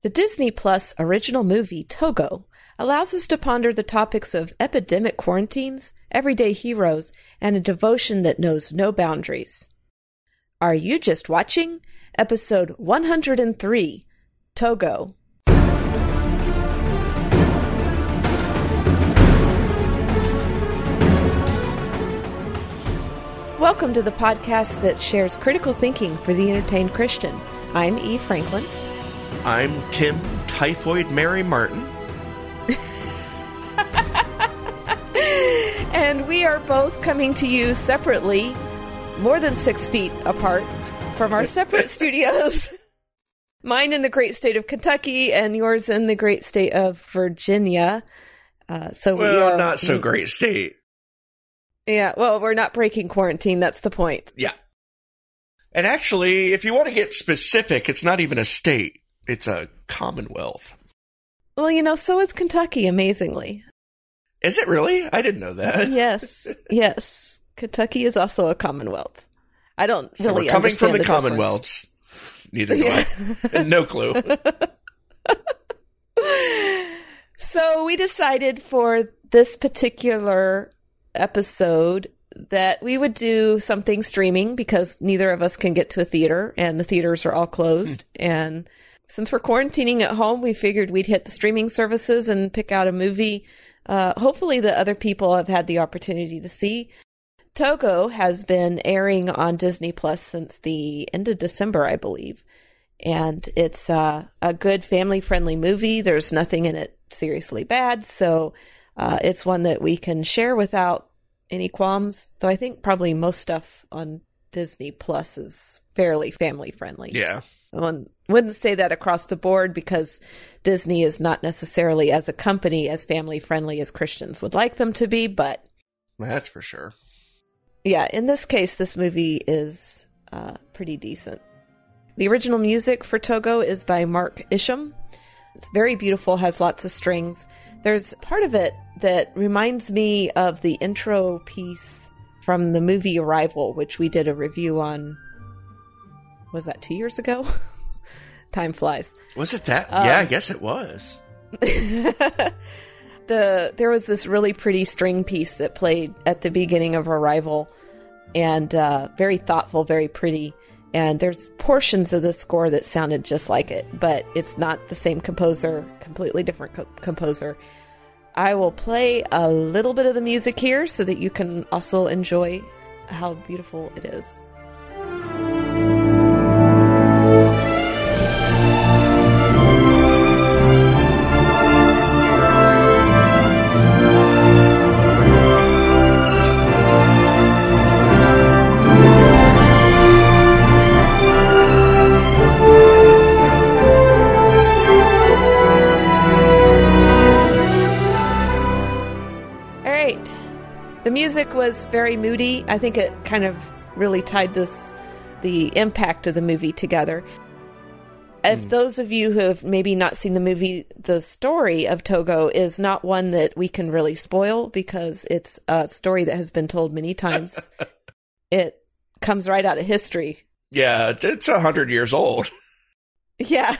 The Disney Plus original movie, Togo, allows us to ponder the topics of epidemic quarantines, everyday heroes, and a devotion that knows no boundaries. Are you just watching? Episode 103, Togo. Welcome to the podcast that shares critical thinking for the entertained Christian. I'm Eve Franklin. I'm Tim Typhoid Mary Martin. And we are both coming to you separately, more than 6 feet apart from our separate studios. Mine in the great state of Kentucky and yours in the great state of Virginia. Well, not so great state. Yeah, well, we're not breaking quarantine. That's the point. Yeah. And actually, if you want to get specific, it's not even a state. It's a commonwealth. Well, so is Kentucky, amazingly. Is it really? I didn't know that. Yes. Kentucky is also a commonwealth. I don't so really we're coming understand from the difference. commonwealths. Neither do I. No clue. So we decided for this particular episode that we would do something streaming because neither of us can get to a theater and the theaters are all closed. And since we're quarantining at home, we figured we'd hit the streaming services and pick out a movie, hopefully that other people have had the opportunity to see. Togo has been airing on Disney Plus since the end of December, I believe. And it's a good family-friendly movie. There's nothing in it seriously bad, so it's one that we can share without any qualms, though I think probably most stuff on Disney Plus is fairly family-friendly. Yeah. I wouldn't say that across the board because Disney is not necessarily as a company as family-friendly as Christians would like them to be, but... That's for sure. Yeah, in this case, this movie is pretty decent. The original music for Togo is by Mark Isham. It's very beautiful, has lots of strings. There's part of it that reminds me of the intro piece from the movie Arrival, which we did a review on, was that 2 years ago? Time flies. Was it that? Yeah, I guess it was. There was this really pretty string piece that played at the beginning of Arrival, and very thoughtful, very pretty. And there's portions of the score that sounded just like it, but it's not the same composer, completely different composer. I will play a little bit of the music here so that you can also enjoy how beautiful it is. The music was very moody. I think it kind of really tied the impact of the movie together. If those of you who have maybe not seen the movie, the story of Togo is not one that we can really spoil because it's a story that has been told many times. It comes right out of history. Yeah, it's 100 years old. Yeah.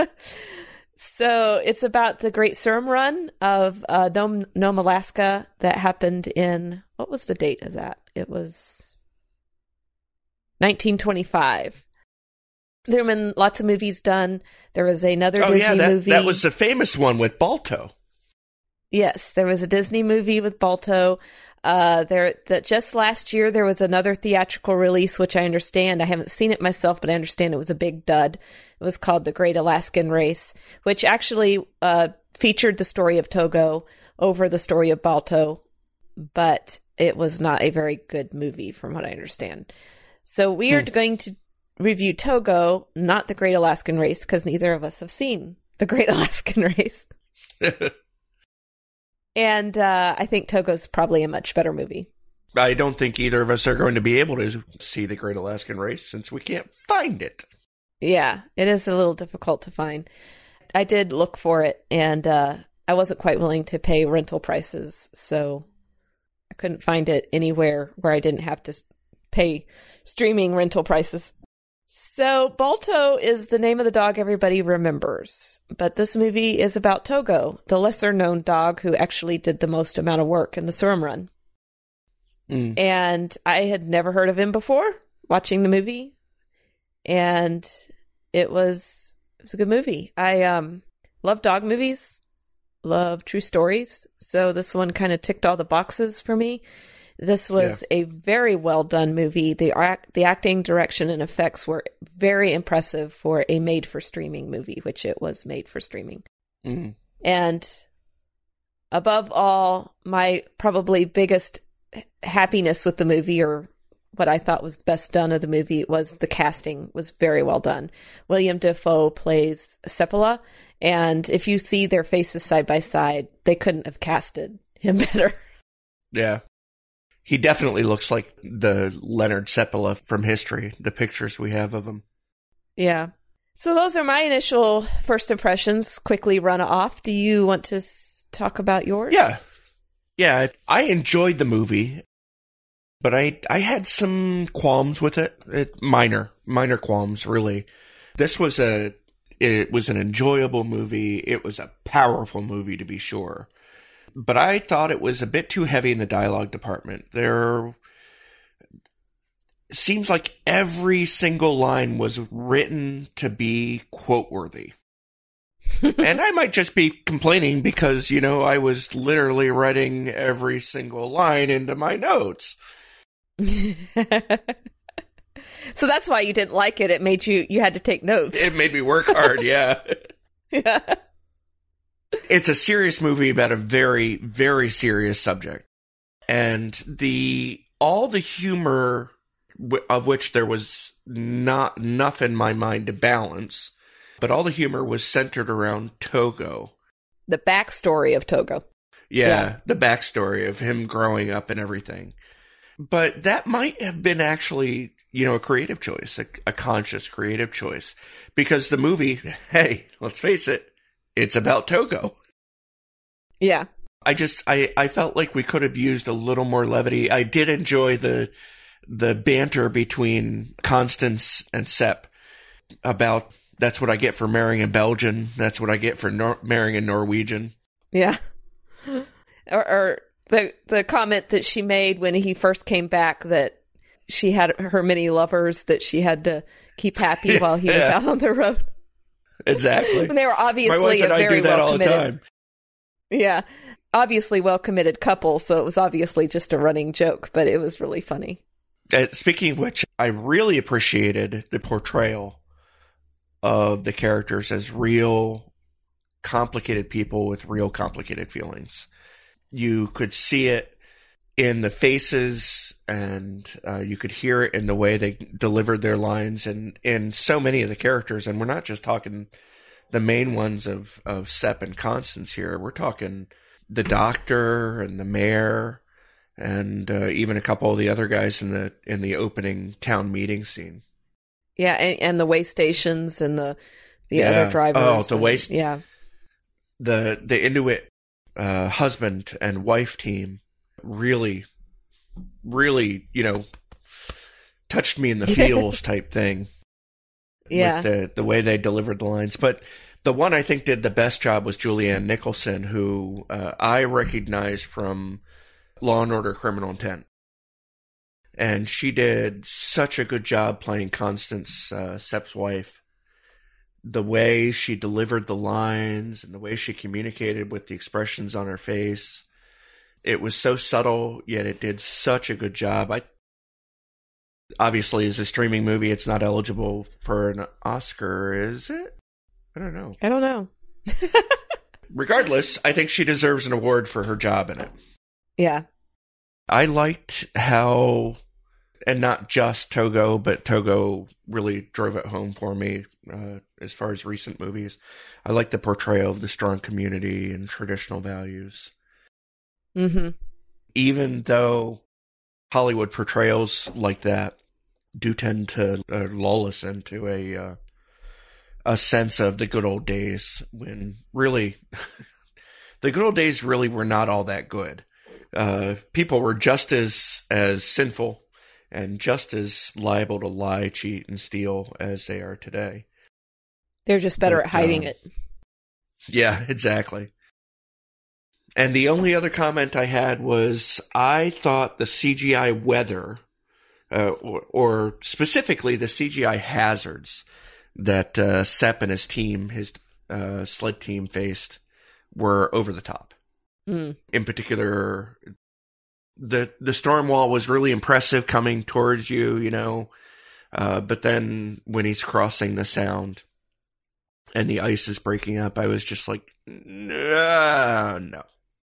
So it's about the Great Serum Run of Nome, Alaska that happened in, what was the date of that? It was 1925. There have been lots of movies done. There was another Disney movie. That was the famous one with Balto. Yes, there was a Disney movie with Balto. Just last year there was another theatrical release, which I understand. I haven't seen it myself, but I understand it was a big dud. It was called The Great Alaskan Race, which actually featured the story of Togo over the story of Balto, but it was not a very good movie from what I understand. So we are going to review Togo, not The Great Alaskan Race, because neither of us have seen The Great Alaskan Race. And I think Togo's probably a much better movie. I don't think either of us are going to be able to see The Great Alaskan Race since we can't find it. Yeah, it is a little difficult to find. I did look for it, and I wasn't quite willing to pay rental prices, so I couldn't find it anywhere where I didn't have to pay streaming rental prices. So Balto is the name of the dog everybody remembers, but this movie is about Togo, the lesser-known dog who actually did the most amount of work in the Surum Run. Mm. And I had never heard of him before watching the movie, and it was a good movie. I love dog movies, love true stories, so this one kind of ticked all the boxes for me. This was a very well done movie. The acting, direction, and effects were very impressive for a made for streaming movie, which it was made for streaming. Mm. And above all, my probably biggest happiness with the movie, or what I thought was best done of the movie, was the casting was very well done. William Dafoe plays Seppala, and if you see their faces side by side, they couldn't have casted him better. Yeah. He definitely looks like the Leonard Seppala from history, the pictures we have of him. Yeah. So those are my initial first impressions, quickly run off. Do you want to talk about yours? Yeah. Yeah, I enjoyed the movie, but I had some qualms with it. Minor qualms, really. It was an enjoyable movie. It was a powerful movie, to be sure. But I thought it was a bit too heavy in the dialogue department. There seems like every single line was written to be quote-worthy. And I might just be complaining because, I was literally writing every single line into my notes. So that's why you didn't like it. It made you had to take notes. It made me work hard, yeah. Yeah. It's a serious movie about a very, very serious subject. And all the humor of which there was not enough in my mind to balance, but all the humor was centered around Togo. The backstory of Togo. Yeah, the backstory of him growing up and everything. But that might have been actually, a creative choice, a conscious creative choice. Because the movie, hey, let's face it, it's about Togo. Yeah. I felt like we could have used a little more levity. I did enjoy the banter between Constance and Sepp about, that's what I get for marrying a Belgian. That's what I get for marrying a Norwegian. Yeah. Or the comment that she made when he first came back, that she had her many lovers that she had to keep happy while he was out on the road. Exactly. When they were obviously my wife and a I very do that well all committed. the time. Yeah. Obviously well committed couple, so it was obviously just a running joke, but it was really funny. Speaking of which, I really appreciated the portrayal of the characters as real complicated people with real complicated feelings. You could see it in the faces, and you could hear it in the way they delivered their lines, and in so many of the characters. And we're not just talking the main ones of Sepp and Constance here. We're talking the doctor and the mayor, and even a couple of the other guys in the opening town meeting scene. Yeah, and the way stations and the other drivers. Oh, the way. Yeah. The Inuit husband and wife team really, really, touched me in the feels type thing. Yeah. With the way they delivered the lines. But the one I think did the best job was Julianne Nicholson, who I recognized from Law and Order: Criminal Intent. And she did such a good job playing Constance, Sepp's wife. The way she delivered the lines and the way she communicated with the expressions on her face. It was so subtle, yet it did such a good job. Obviously, as a streaming movie, it's not eligible for an Oscar, is it? I don't know. Regardless, I think she deserves an award for her job in it. Yeah. I liked how, and not just Togo, but Togo really drove it home for me as far as recent movies. I like the portrayal of the strong community and traditional values. Mm-hmm. Even though Hollywood portrayals like that do tend to lull us into a sense of the good old days, when really the good old days really were not all that good. People were just as sinful and just as liable to lie, cheat, and steal as they are today. They're just better at hiding it. Yeah, exactly. And the only other comment I had was I thought the CGI weather, or specifically the CGI hazards that Sepp and his team, his sled team faced, were over the top. In particular, the storm wall was really impressive coming towards you, you know, but then when he's crossing the Sound and the ice is breaking up, I was just like, no.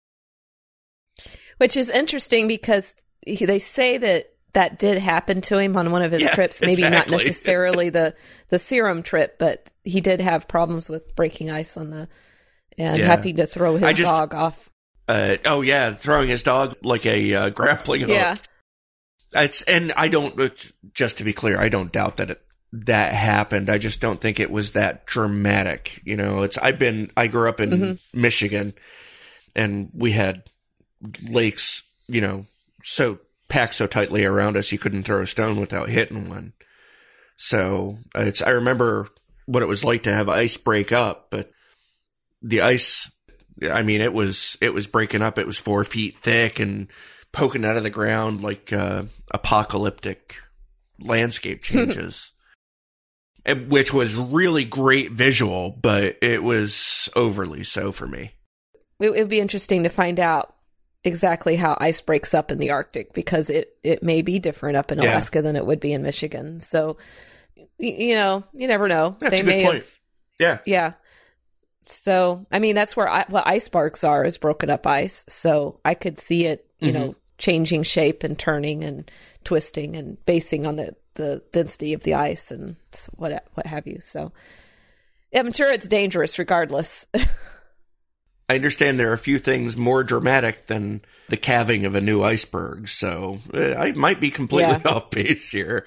Which is interesting because they say that did happen to him on one of his trips. Maybe not necessarily the Serum trip, but he did have problems with breaking ice on having to throw his dog off. Throwing his dog like a grappling hook. Yeah. And I don't, just to be clear, I don't doubt that happened. I just don't think it was that dramatic. You know, I grew up in Michigan, and we had lakes, you know, packed so tightly around us you couldn't throw a stone without hitting one. So I remember what it was like to have ice break up, but the ice, I mean, it was breaking up. It was 4 feet thick and poking out of the ground like apocalyptic landscape changes. Which was really great visual, but it was overly so for me. It would be interesting to find out exactly how ice breaks up in the Arctic, because it may be different up in Alaska than it would be in Michigan. So, you know, you never know. That's a good point. Yeah. So, I mean, that's where what icebergs are, is broken up ice. So I could see it, you know, changing shape and turning and twisting and basing on the density of the ice and what have you. So I'm sure it's dangerous regardless. I understand there are a few things more dramatic than the calving of a new iceberg, so I might be completely off base here.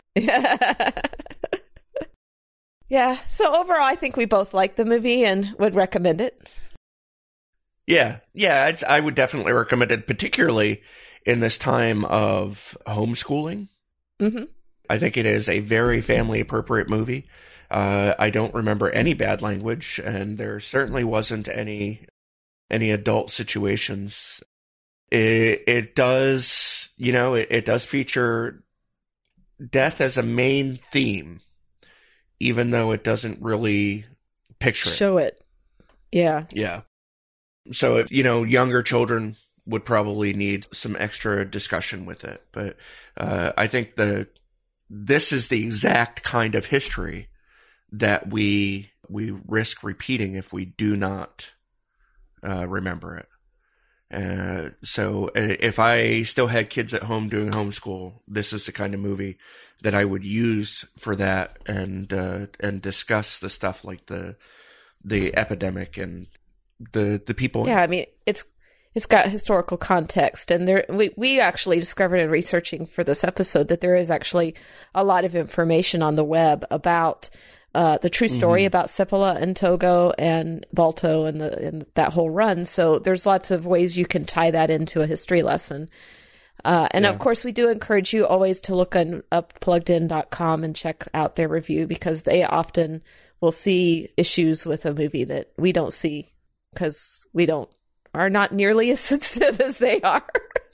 Yeah, so overall, I think we both liked the movie and would recommend it. Yeah, I would definitely recommend it, particularly in this time of homeschooling. I think it is a very family-appropriate movie. I don't remember any bad language, and there certainly wasn't any adult situations. It does, you know, it does feature death as a main theme, even though it doesn't really show it. Yeah. So, if, you know, younger children would probably need some extra discussion with it. But I think this is the exact kind of history that we risk repeating if we do not remember it. So if I still had kids at home doing homeschool, this is the kind of movie that I would use for that, and discuss the stuff like the epidemic and the people. Yeah, I mean, it's got historical context, and we actually discovered in researching for this episode that there is actually a lot of information on the web about the true story about Seppala and Togo and Balto and that whole run. So there's lots of ways you can tie that into a history lesson. Of course, we do encourage you always to look up pluggedin.com and check out their review, because they often will see issues with a movie that we don't see because we are not nearly as sensitive as they are.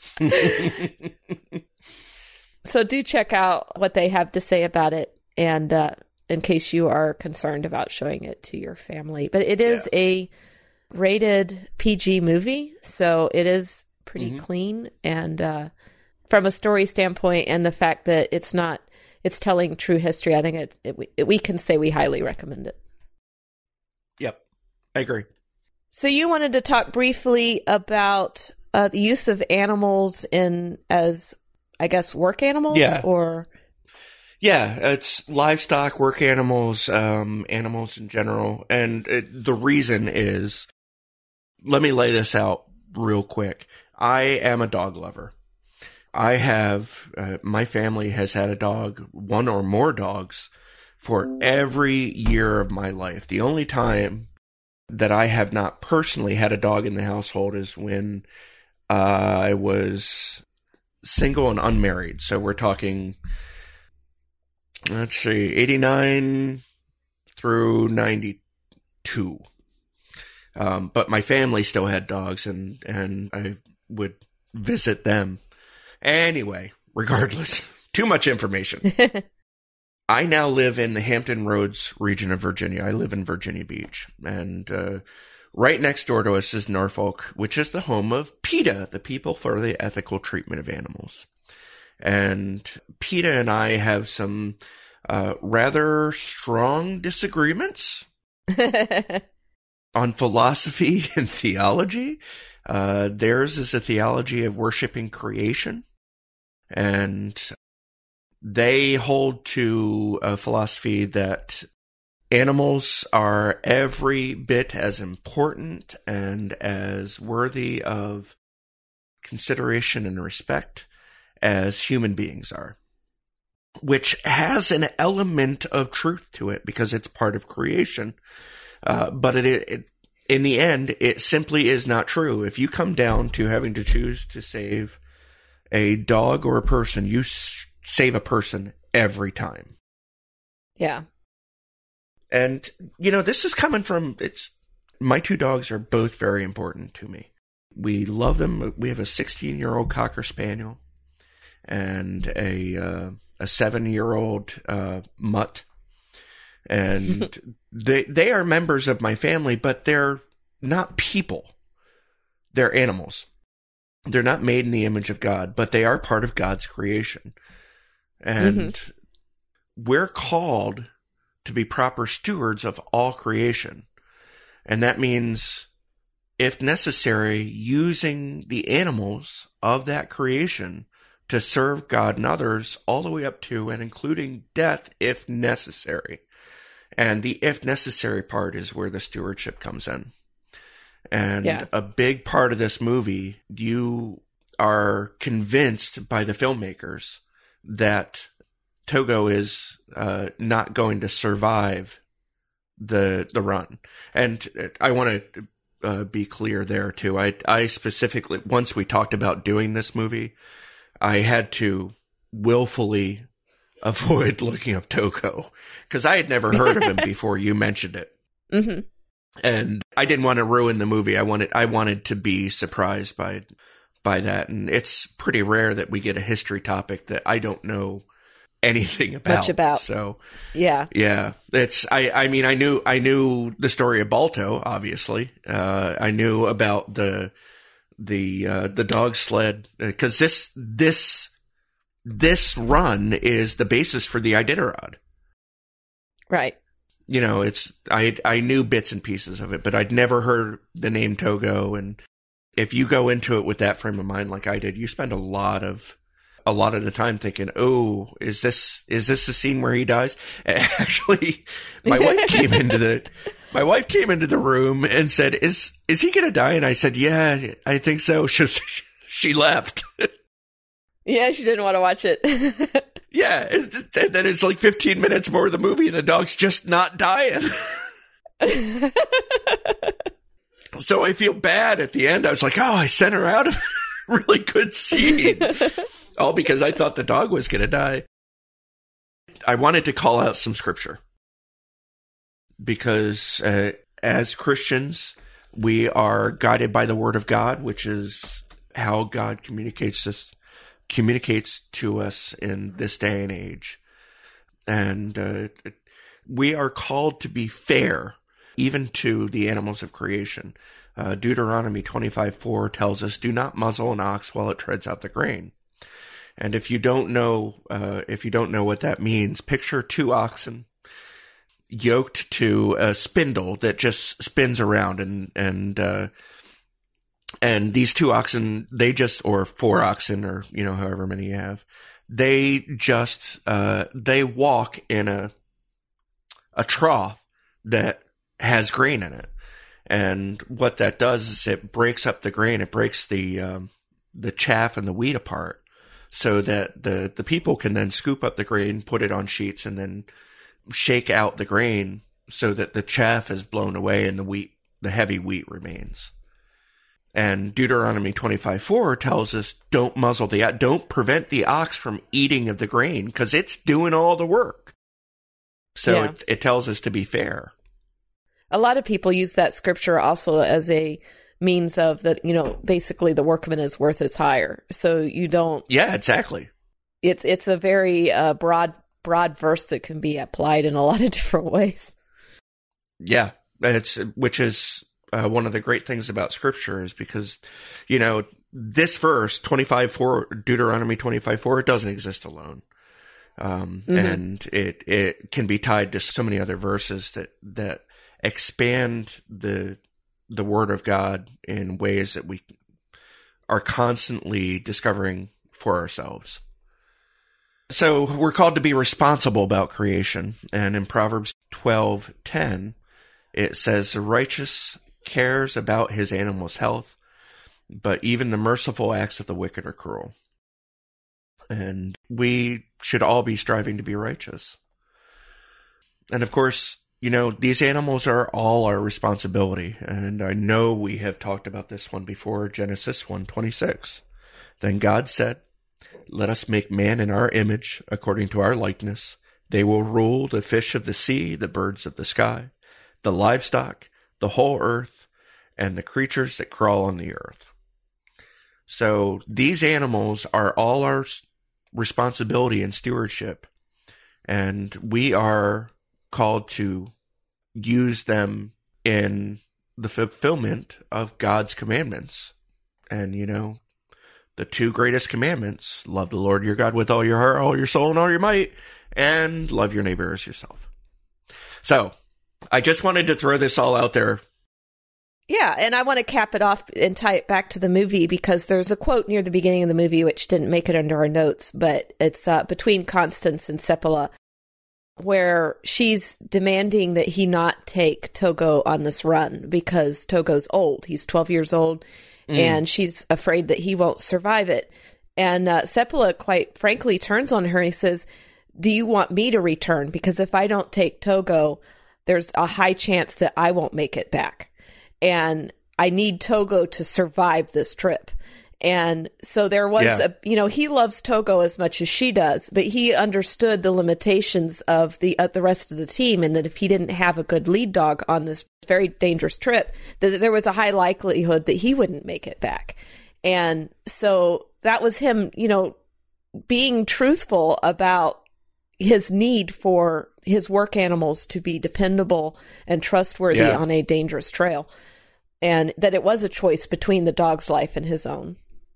So do check out what they have to say about it, and in case you are concerned about showing it to your family. But it is a rated PG movie, so it is pretty clean. And from a story standpoint, and the fact that it's telling true history, I think we can say we highly recommend it. Yep, I agree. So you wanted to talk briefly about the use of animals as, I guess, work animals, or... Yeah, it's livestock, work animals, animals in general. And the reason is, let me lay this out real quick. I am a dog lover. I have, my family has had a dog, one or more dogs, for every year of my life. The only time that I have not personally had a dog in the household is when I was single and unmarried. So we're talking, let's see, 89 through 92. But my family still had dogs, and I would visit them. Anyway, regardless, too much information. I now live in the Hampton Roads region of Virginia. I live in Virginia Beach. And right next door to us is Norfolk, which is the home of PETA, the People for the Ethical Treatment of Animals. And PETA and I have some rather strong disagreements on philosophy and theology. Theirs is a theology of worshiping creation, and they hold to a philosophy that animals are every bit as important and as worthy of consideration and respect as human beings are, which has an element of truth to it because it's part of creation. But it in the end, it simply is not true. If you come down to having to choose to save a dog or a person, you save a person every time. Yeah. And, this is coming from, my two dogs are both very important to me. We love them. We have a 16-year-old Cocker Spaniel and a 7-year-old mutt. And they are members of my family, but they're not people. They're animals. They're not made in the image of God, but they are part of God's creation. And we're called to be proper stewards of all creation. And that means, if necessary, using the animals of that creation to serve God and others all the way up to and including death if necessary. And the if necessary part is where the stewardship comes in. And a big part of this movie, you are convinced by the filmmakers that Togo is not going to survive the run. And I want to be clear there too. I specifically, once we talked about doing this movie, I had to willfully avoid looking up Togo because I had never heard of him before you mentioned it. Mm-hmm. And I didn't want to ruin the movie. I wanted to be surprised by that. And it's pretty rare that we get a history topic that I don't know anything about. Much about. So yeah. It's, I mean, I knew the story of Balto, obviously. I knew about the dog sled because this run is the basis for the Iditarod. Right. I knew bits and pieces of it, but I'd never heard the name Togo. And if you go into it with that frame of mind, like I did, you spend a lot of the time thinking, "Oh, is this the scene where he dies?" Actually, my wife came into the room and said, "Is he going to die?" And I said, "Yeah, I think so." She left. Yeah, she didn't want to watch it. Yeah, and then it's like 15 minutes more of the movie and the dog's just not dying. So I feel bad at the end. I was like, I sent her out of a really good scene. All because I thought the dog was going to die. I wanted to call out some scripture. Because as Christians, we are guided by the Word of God, which is how God communicates to us in this day and age. And we are called to be fair, even to the animals of creation. Deuteronomy 25:4 tells us, "Do not muzzle an ox while it treads out the grain." And if you don't know what that means, picture two oxen yoked to a spindle that just spins around, and these two oxen, or four oxen, or however many you have, they just they walk in a trough that has grain in it. And what that does is it breaks up the grain. It breaks the chaff and the wheat apart, so that the people can then scoop up the grain, put it on sheets, and then shake out the grain so that the chaff is blown away and the heavy wheat remains. And Deuteronomy 25:4 tells us, don't don't prevent the ox from eating of the grain, because it's doing all the work. So it tells us to be fair. A lot of people use that scripture also as a means of that, basically the workman is worth his hire. So you don't. Yeah, exactly. It's a very broad verse that can be applied in a lot of different ways. Yeah, which is one of the great things about scripture is because, this verse 25:4, Deuteronomy 25:4, it doesn't exist alone. And it can be tied to so many other verses that expand the word of God in ways that we are constantly discovering for ourselves. So we're called to be responsible about creation. And in Proverbs 12:10, it says, the righteous cares about his animal's health, but even the merciful acts of the wicked are cruel. And we should all be striving to be righteous. And of course, these animals are all our responsibility. And I know we have talked about this one before, Genesis 1:26. Then God said, let us make man in our image, according to our likeness. They will rule the fish of the sea, the birds of the sky, the livestock, the whole earth, and the creatures that crawl on the earth. So these animals are all our responsibility and stewardship, and we are called to use them in the fulfillment of God's commandments. And, the two greatest commandments, love the Lord your God with all your heart, all your soul, and all your might, and love your neighbor as yourself. So I just wanted to throw this all out there. Yeah, and I want to cap it off and tie it back to the movie, because there's a quote near the beginning of the movie which didn't make it under our notes, but it's between Constance and Seppala, where she's demanding that he not take Togo on this run because Togo's old. He's 12 years old, and she's afraid that he won't survive it. And Seppala, quite frankly, turns on her and he says, do you want me to return? Because if I don't take Togo, there's a high chance that I won't make it back. And I need Togo to survive this trip. And so there was he loves Togo as much as she does, but he understood the limitations of the rest of the team, and that if he didn't have a good lead dog on this very dangerous trip, that there was a high likelihood that he wouldn't make it back. And so that was him, being truthful about his need for his work animals to be dependable and trustworthy on a dangerous trail. And that it was a choice between the dog's life and his own.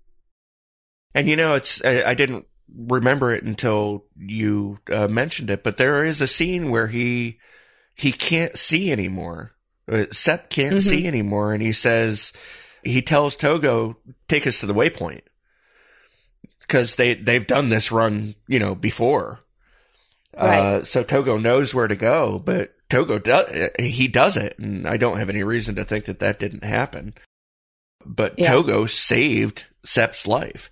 And I didn't remember it until you mentioned it, but there is a scene where he can't see anymore. Sepp can't see anymore, and he tells Togo, take us to the waypoint, because they've done this run, before. Right. So Togo knows where to go, but Togo does it, and I don't have any reason to think that didn't happen. But Togo saved Sepp's life.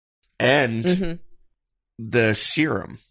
And the serum.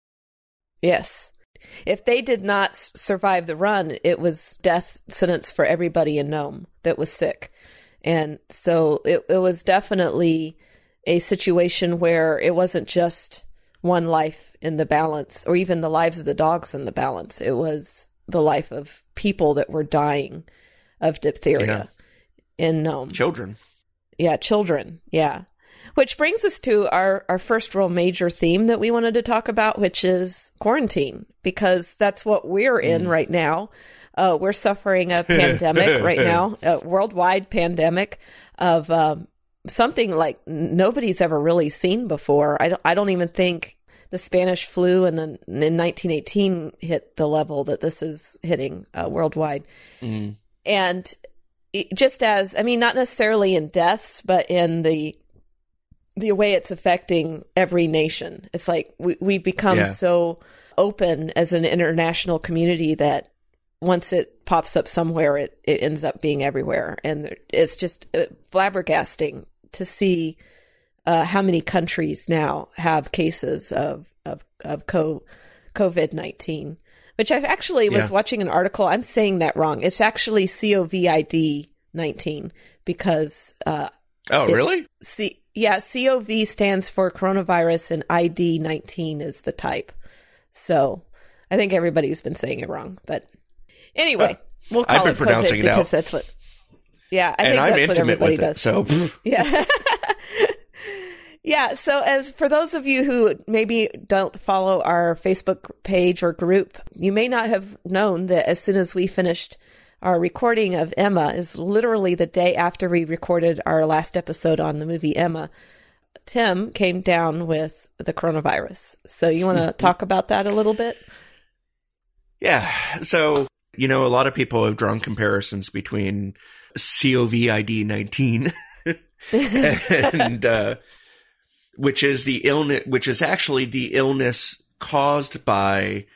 Yes. If they did not survive the run, it was death sentence for everybody in Nome that was sick. And so it was definitely a situation where it wasn't just one life in the balance, or even the lives of the dogs in the balance. It was the life of people that were dying of diphtheria in Nome. Children. Yeah, children. Yeah. Which brings us to our first real major theme that we wanted to talk about, which is quarantine, because that's what we're in right now. We're suffering a pandemic right now, a worldwide pandemic of something like nobody's ever really seen before. I don't even think the Spanish flu in 1918 hit the level that this is hitting worldwide. And just as, not necessarily in deaths, but in the way it's affecting every nation. It's like we've become so open as an international community that once it pops up somewhere, it ends up being everywhere. And it's just flabbergasting to see how many countries now have cases of COVID-19, which I actually was watching an article. I'm saying that wrong. It's actually COVID-19. COVID-19 because Oh, really? COV stands for coronavirus and ID-19 is the type. So I think everybody's been saying it wrong, but anyway, we'll call it COVID because that's what. Yeah, I think that's what everybody does. So yeah. Yeah, so as for those of you who maybe don't follow our Facebook page or group, you may not have known that as soon as we finished our recording of Emma is literally the day after we recorded our last episode on the movie Emma, Tim came down with the coronavirus. So you want to talk about that a little bit? Yeah. So, a lot of people have drawn comparisons between COVID-19 and which is actually the illness caused by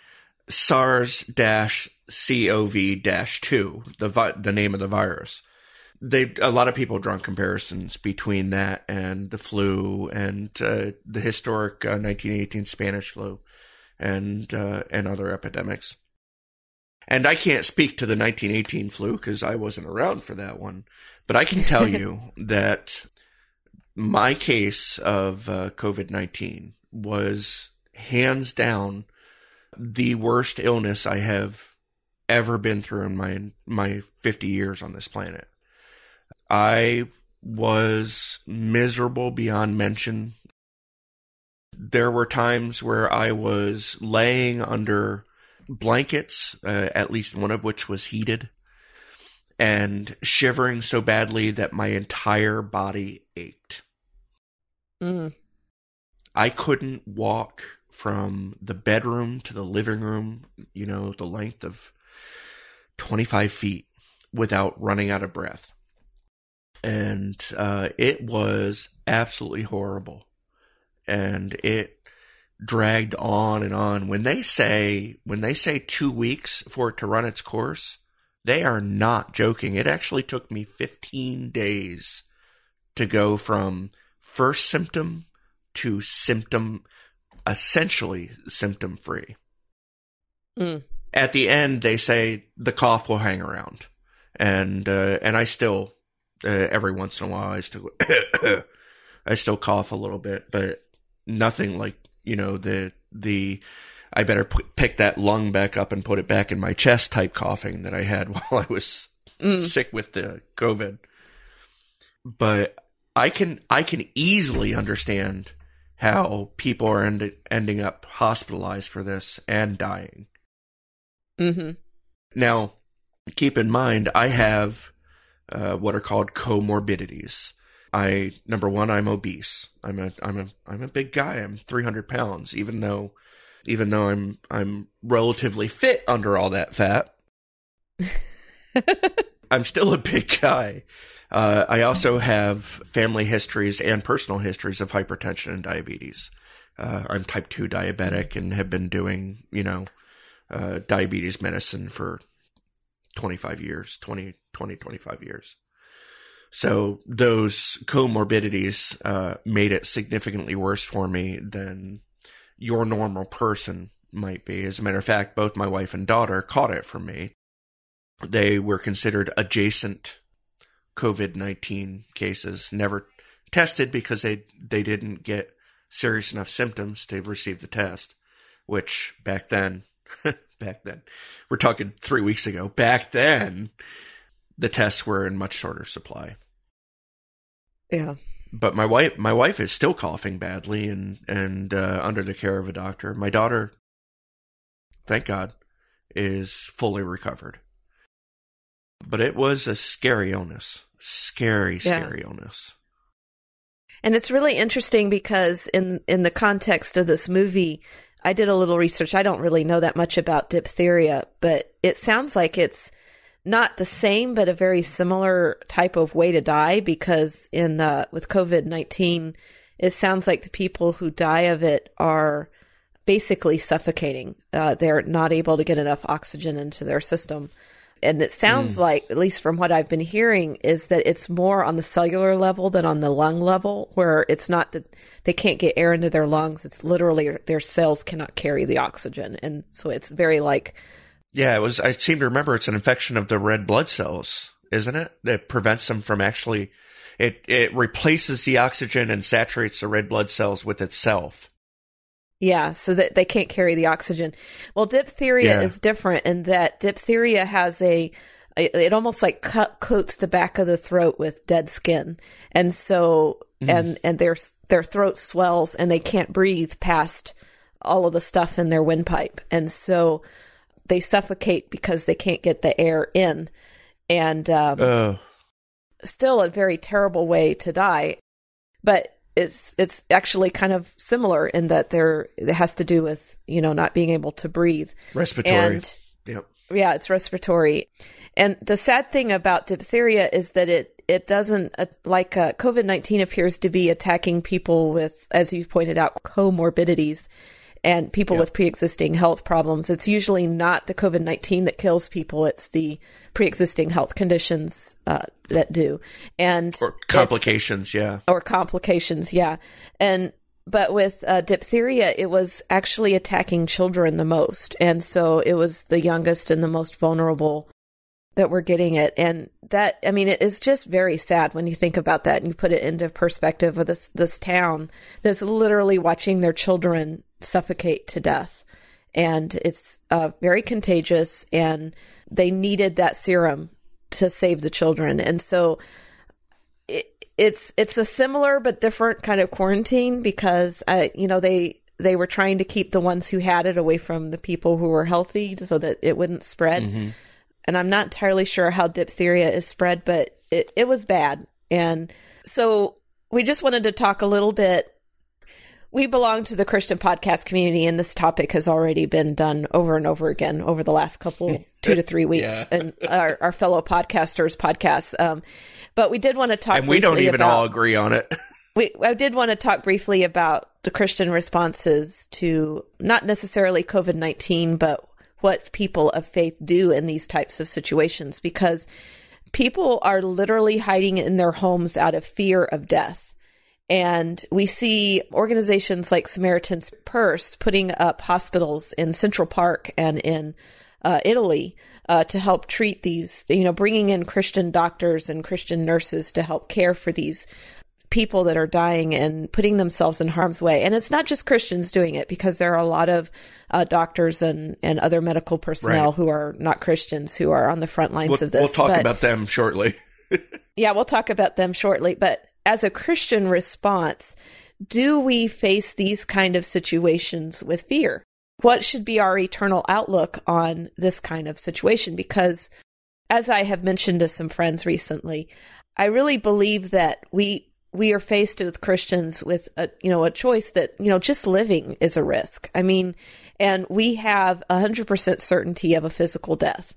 SARS-CoV-2, the name of the virus. A lot of people have drawn comparisons between that and the flu and the historic 1918 Spanish flu and other epidemics. And I can't speak to the 1918 flu because I wasn't around for that one, but I can tell you that my case of COVID-19 was hands down the worst illness I have ever been through in my 50 years on this planet. I was miserable beyond mention. There were times where I was laying under blankets, at least one of which was heated, and shivering so badly that my entire body ached. Mm. I couldn't walk from the bedroom to the living room, the length of 25 feet without running out of breath. And it was absolutely horrible. And it dragged on and on. When they say 2 weeks for it to run its course, they are not joking. It actually took me 15 days to go from first symptom to essentially symptom free. Mm. At the end, they say the cough will hang around, and I still every once in a while I still cough a little bit, but nothing like the I better pick that lung back up and put it back in my chest type coughing that I had while I was sick with the COVID. But I can easily understand how people are ending up hospitalized for this and dying. Mm-hmm. Now, keep in mind, I have what are called comorbidities. Number one, I'm obese. I'm a big guy. I'm 300 pounds, even though I'm relatively fit under all that fat. I'm still a big guy. I also have family histories and personal histories of hypertension and diabetes. I'm type 2 diabetic and have been doing, diabetes medicine for 25 years. So those comorbidities made it significantly worse for me than your normal person might be. As a matter of fact, both my wife and daughter caught it from me. They were considered adjacent COVID-19 cases, never tested because they didn't get serious enough symptoms to receive the test, which back then, we're talking 3 weeks ago, back then, the tests were in much shorter supply. Yeah. But my wife is still coughing badly and under the care of a doctor. My daughter, thank God, is fully recovered. But it was a scary illness. Scary illness. And it's really interesting because in the context of this movie, I did a little research. I don't really know that much about diphtheria, but it sounds like it's not the same, but a very similar type of way to die because with COVID-19, it sounds like the people who die of it are basically suffocating. They're not able to get enough oxygen into their system. And it sounds like, at least from what I've been hearing, is that it's more on the cellular level than on the lung level, where it's not that they can't get air into their lungs. It's literally their cells cannot carry the oxygen. And so it's very like... Yeah, I seem to remember it's an infection of the red blood cells isn't it? That prevents them from actually, it replaces the oxygen and saturates the red blood cells with itself. Yeah, so that they can't carry the oxygen. Well, diphtheria is different in that diphtheria has it almost like coats the back of the throat with dead skin. And so, and their throat swells and they can't breathe past all of the stuff in their windpipe. And so they suffocate because they can't get the air in. And still a very terrible way to die. But it's actually kind of similar in that it has to do with, not being able to breathe. Respiratory. And, yeah, it's respiratory. And the sad thing about diphtheria is that it doesn't, like COVID-19 appears to be attacking people with, as you pointed out, comorbidities and people with pre-existing health problems. It's usually not the COVID-19 that kills people. It's the pre-existing health conditions that do. Or complications, Or complications, But with diphtheria, it was actually attacking children the most. And so it was the youngest and the most vulnerable that were getting it. And that, it is just very sad when you think about that and you put it into perspective of this town that's literally watching their children suffocate to death. And it's very contagious, and they needed that serum to save the children. And so it's a similar but different kind of quarantine because, they were trying to keep the ones who had it away from the people who were healthy so that it wouldn't spread. Mm-hmm. And I'm not entirely sure how diphtheria is spread, but it was bad. And so we just wanted to talk a little bit. We belong to the Christian podcast community, and this topic has already been done over and over again over the last couple 2 to 3 weeks, and our fellow podcasters' podcasts. But we did want to talk. And we don't even all agree on it. I did want to talk briefly about the Christian responses to not necessarily COVID-19, but what people of faith do in these types of situations, because people are literally hiding in their homes out of fear of death. And we see organizations like Samaritan's Purse putting up hospitals in Central Park and in Italy to help treat these, bringing in Christian doctors and Christian nurses to help care for these people that are dying and putting themselves in harm's way. And it's not just Christians doing it, because there are a lot of doctors and other medical personnel who are not Christians who are on the front lines of this. We'll talk about them shortly. Yeah, we'll talk about them shortly. But as a Christian response, do we face these kind of situations with fear? What should be our eternal outlook on this kind of situation? Because as I have mentioned to some friends recently, I really believe that we are faced with Christians with a choice that, just living is a risk. And we have 100% certainty of a physical death.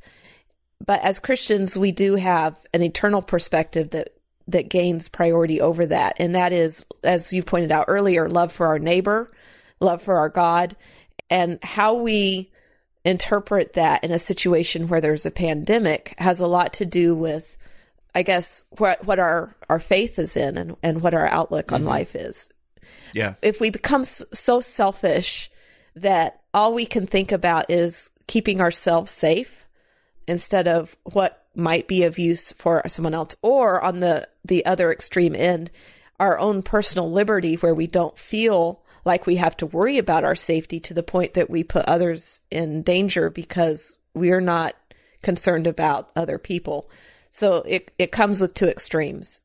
But as Christians, we do have an eternal perspective that gains priority over that. And that is, as you pointed out earlier, love for our neighbor, love for our God, and how we interpret that in a situation where there's a pandemic has a lot to do with, I guess, what our faith is in and what our outlook on life is. Yeah. If we become so selfish that all we can think about is keeping ourselves safe instead of what might be of use for someone else, or on the other extreme end, our own personal liberty, where we don't feel like we have to worry about our safety to the point that we put others in danger because we're not concerned about other people. So it comes with two extremes.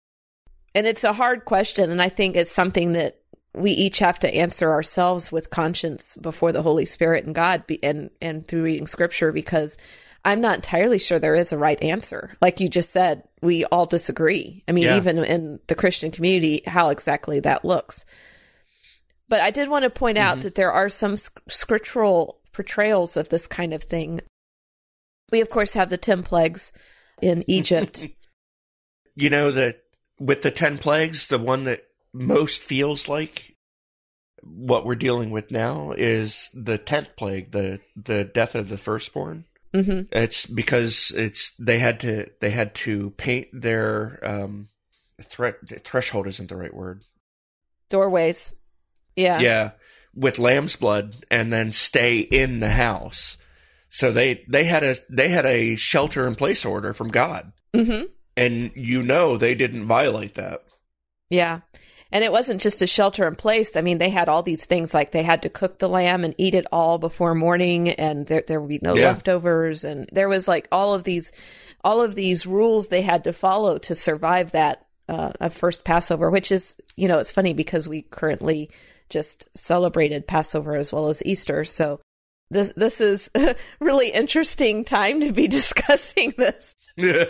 And it's a hard question, and I think it's something that we each have to answer ourselves with conscience before the Holy Spirit and God, and through reading Scripture, because I'm not entirely sure there is a right answer. Like you just said, we all disagree. Even in the Christian community, how exactly that looks. But I did want to point out that there are some scriptural portrayals of this kind of thing. We, of course, have the 10 plagues in Egypt. That with the 10 plagues, the one that most feels like what we're dealing with now is the 10th plague, the death of the firstborn. Mm-hmm. It's because they had to paint their threshold isn't the right word. Doorways. Yeah. Yeah, with lamb's blood, and then stay in the house. So they had a shelter in place order from God. Mm-hmm. And they didn't violate that. Yeah. And it wasn't just a shelter in place. I mean, they had all these things like they had to cook the lamb and eat it all before morning, and there would be no leftovers. And there was like all of these rules they had to follow to survive that first Passover, which is, it's funny because we currently just celebrated Passover as well as Easter. So this is a really interesting time to be discussing this. Yeah.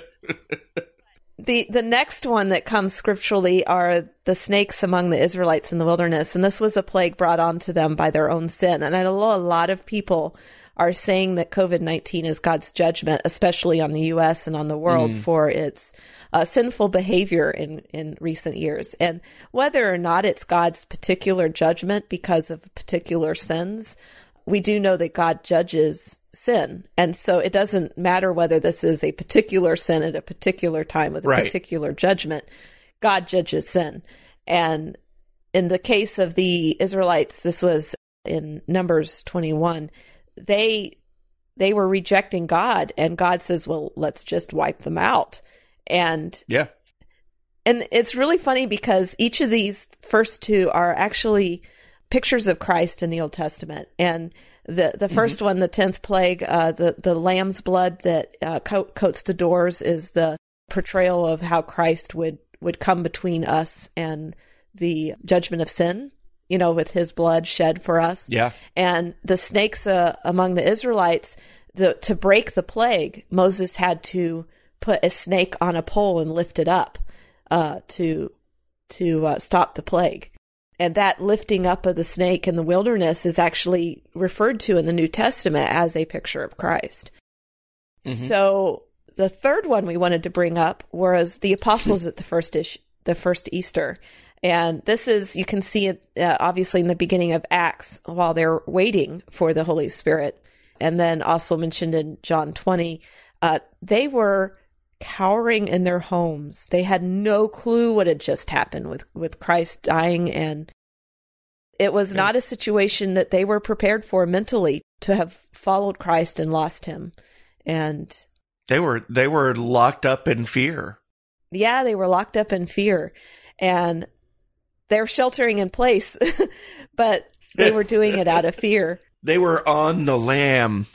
The next one that comes scripturally are the snakes among the Israelites in the wilderness. And this was a plague brought onto them by their own sin. And I know a lot of people are saying that COVID-19 is God's judgment, especially on the U.S. and on the world for its sinful behavior in recent years. And whether or not it's God's particular judgment because of particular sins, we do know that God judges sin. And so it doesn't matter whether this is a particular sin at a particular time with a particular judgment. God judges sin. And in the case of the Israelites, this was in Numbers 21, they were rejecting God, and God says, well, let's just wipe them out. And it's really funny because each of these first two are actually pictures of Christ in the Old Testament. And the first one, the 10th plague, the lamb's blood that coats the doors, is the portrayal of how Christ would come between us and the judgment of sin, with his blood shed for us. Yeah. And the snakes among the Israelites, to break the plague, Moses had to put a snake on a pole and lift it up to stop the plague. And that lifting up of the snake in the wilderness is actually referred to in the New Testament as a picture of Christ. Mm-hmm. So the third one we wanted to bring up was the apostles at the first Easter. And this is, you can see it obviously in the beginning of Acts while they're waiting for the Holy Spirit. And then also mentioned in John 20, they were cowering in their homes. They had no clue what had just happened with Christ dying. And it was not a situation that they were prepared for mentally, to have followed Christ and lost him. And they were locked up in fear. Yeah, they were locked up in fear. And they're sheltering in place, but they were doing it out of fear. They were on the lamb.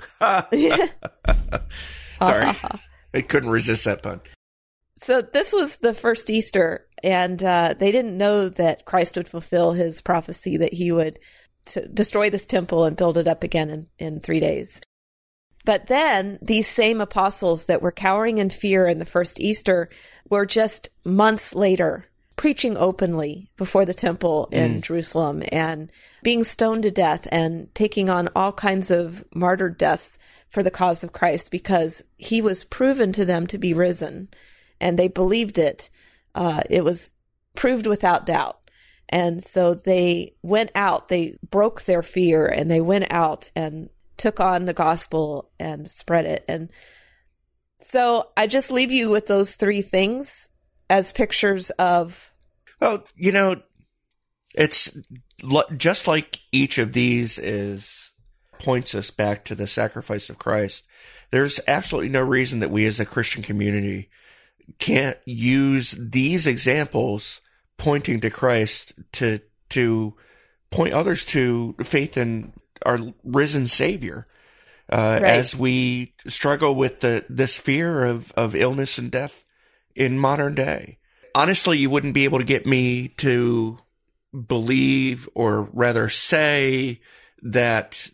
Sorry. I couldn't resist that pun. So this was the first Easter, and they didn't know that Christ would fulfill his prophecy that he would destroy this temple and build it up again in 3 days. But then these same apostles that were cowering in fear in the first Easter were just months later preaching openly before the temple in Jerusalem and being stoned to death and taking on all kinds of martyr deaths for the cause of Christ, because he was proven to them to be risen, and they believed it. It was proved without doubt. And so they went out, they broke their fear, and they went out and took on the gospel and spread it. And so I just leave you with those three things as pictures of... Well, it's just like each of these points us back to the sacrifice of Christ. There's absolutely no reason that we as a Christian community can't use these examples pointing to Christ to point others to faith in our risen Savior. As we struggle with this fear of illness and death in modern day. Honestly, you wouldn't be able to get me to believe, or rather say, that,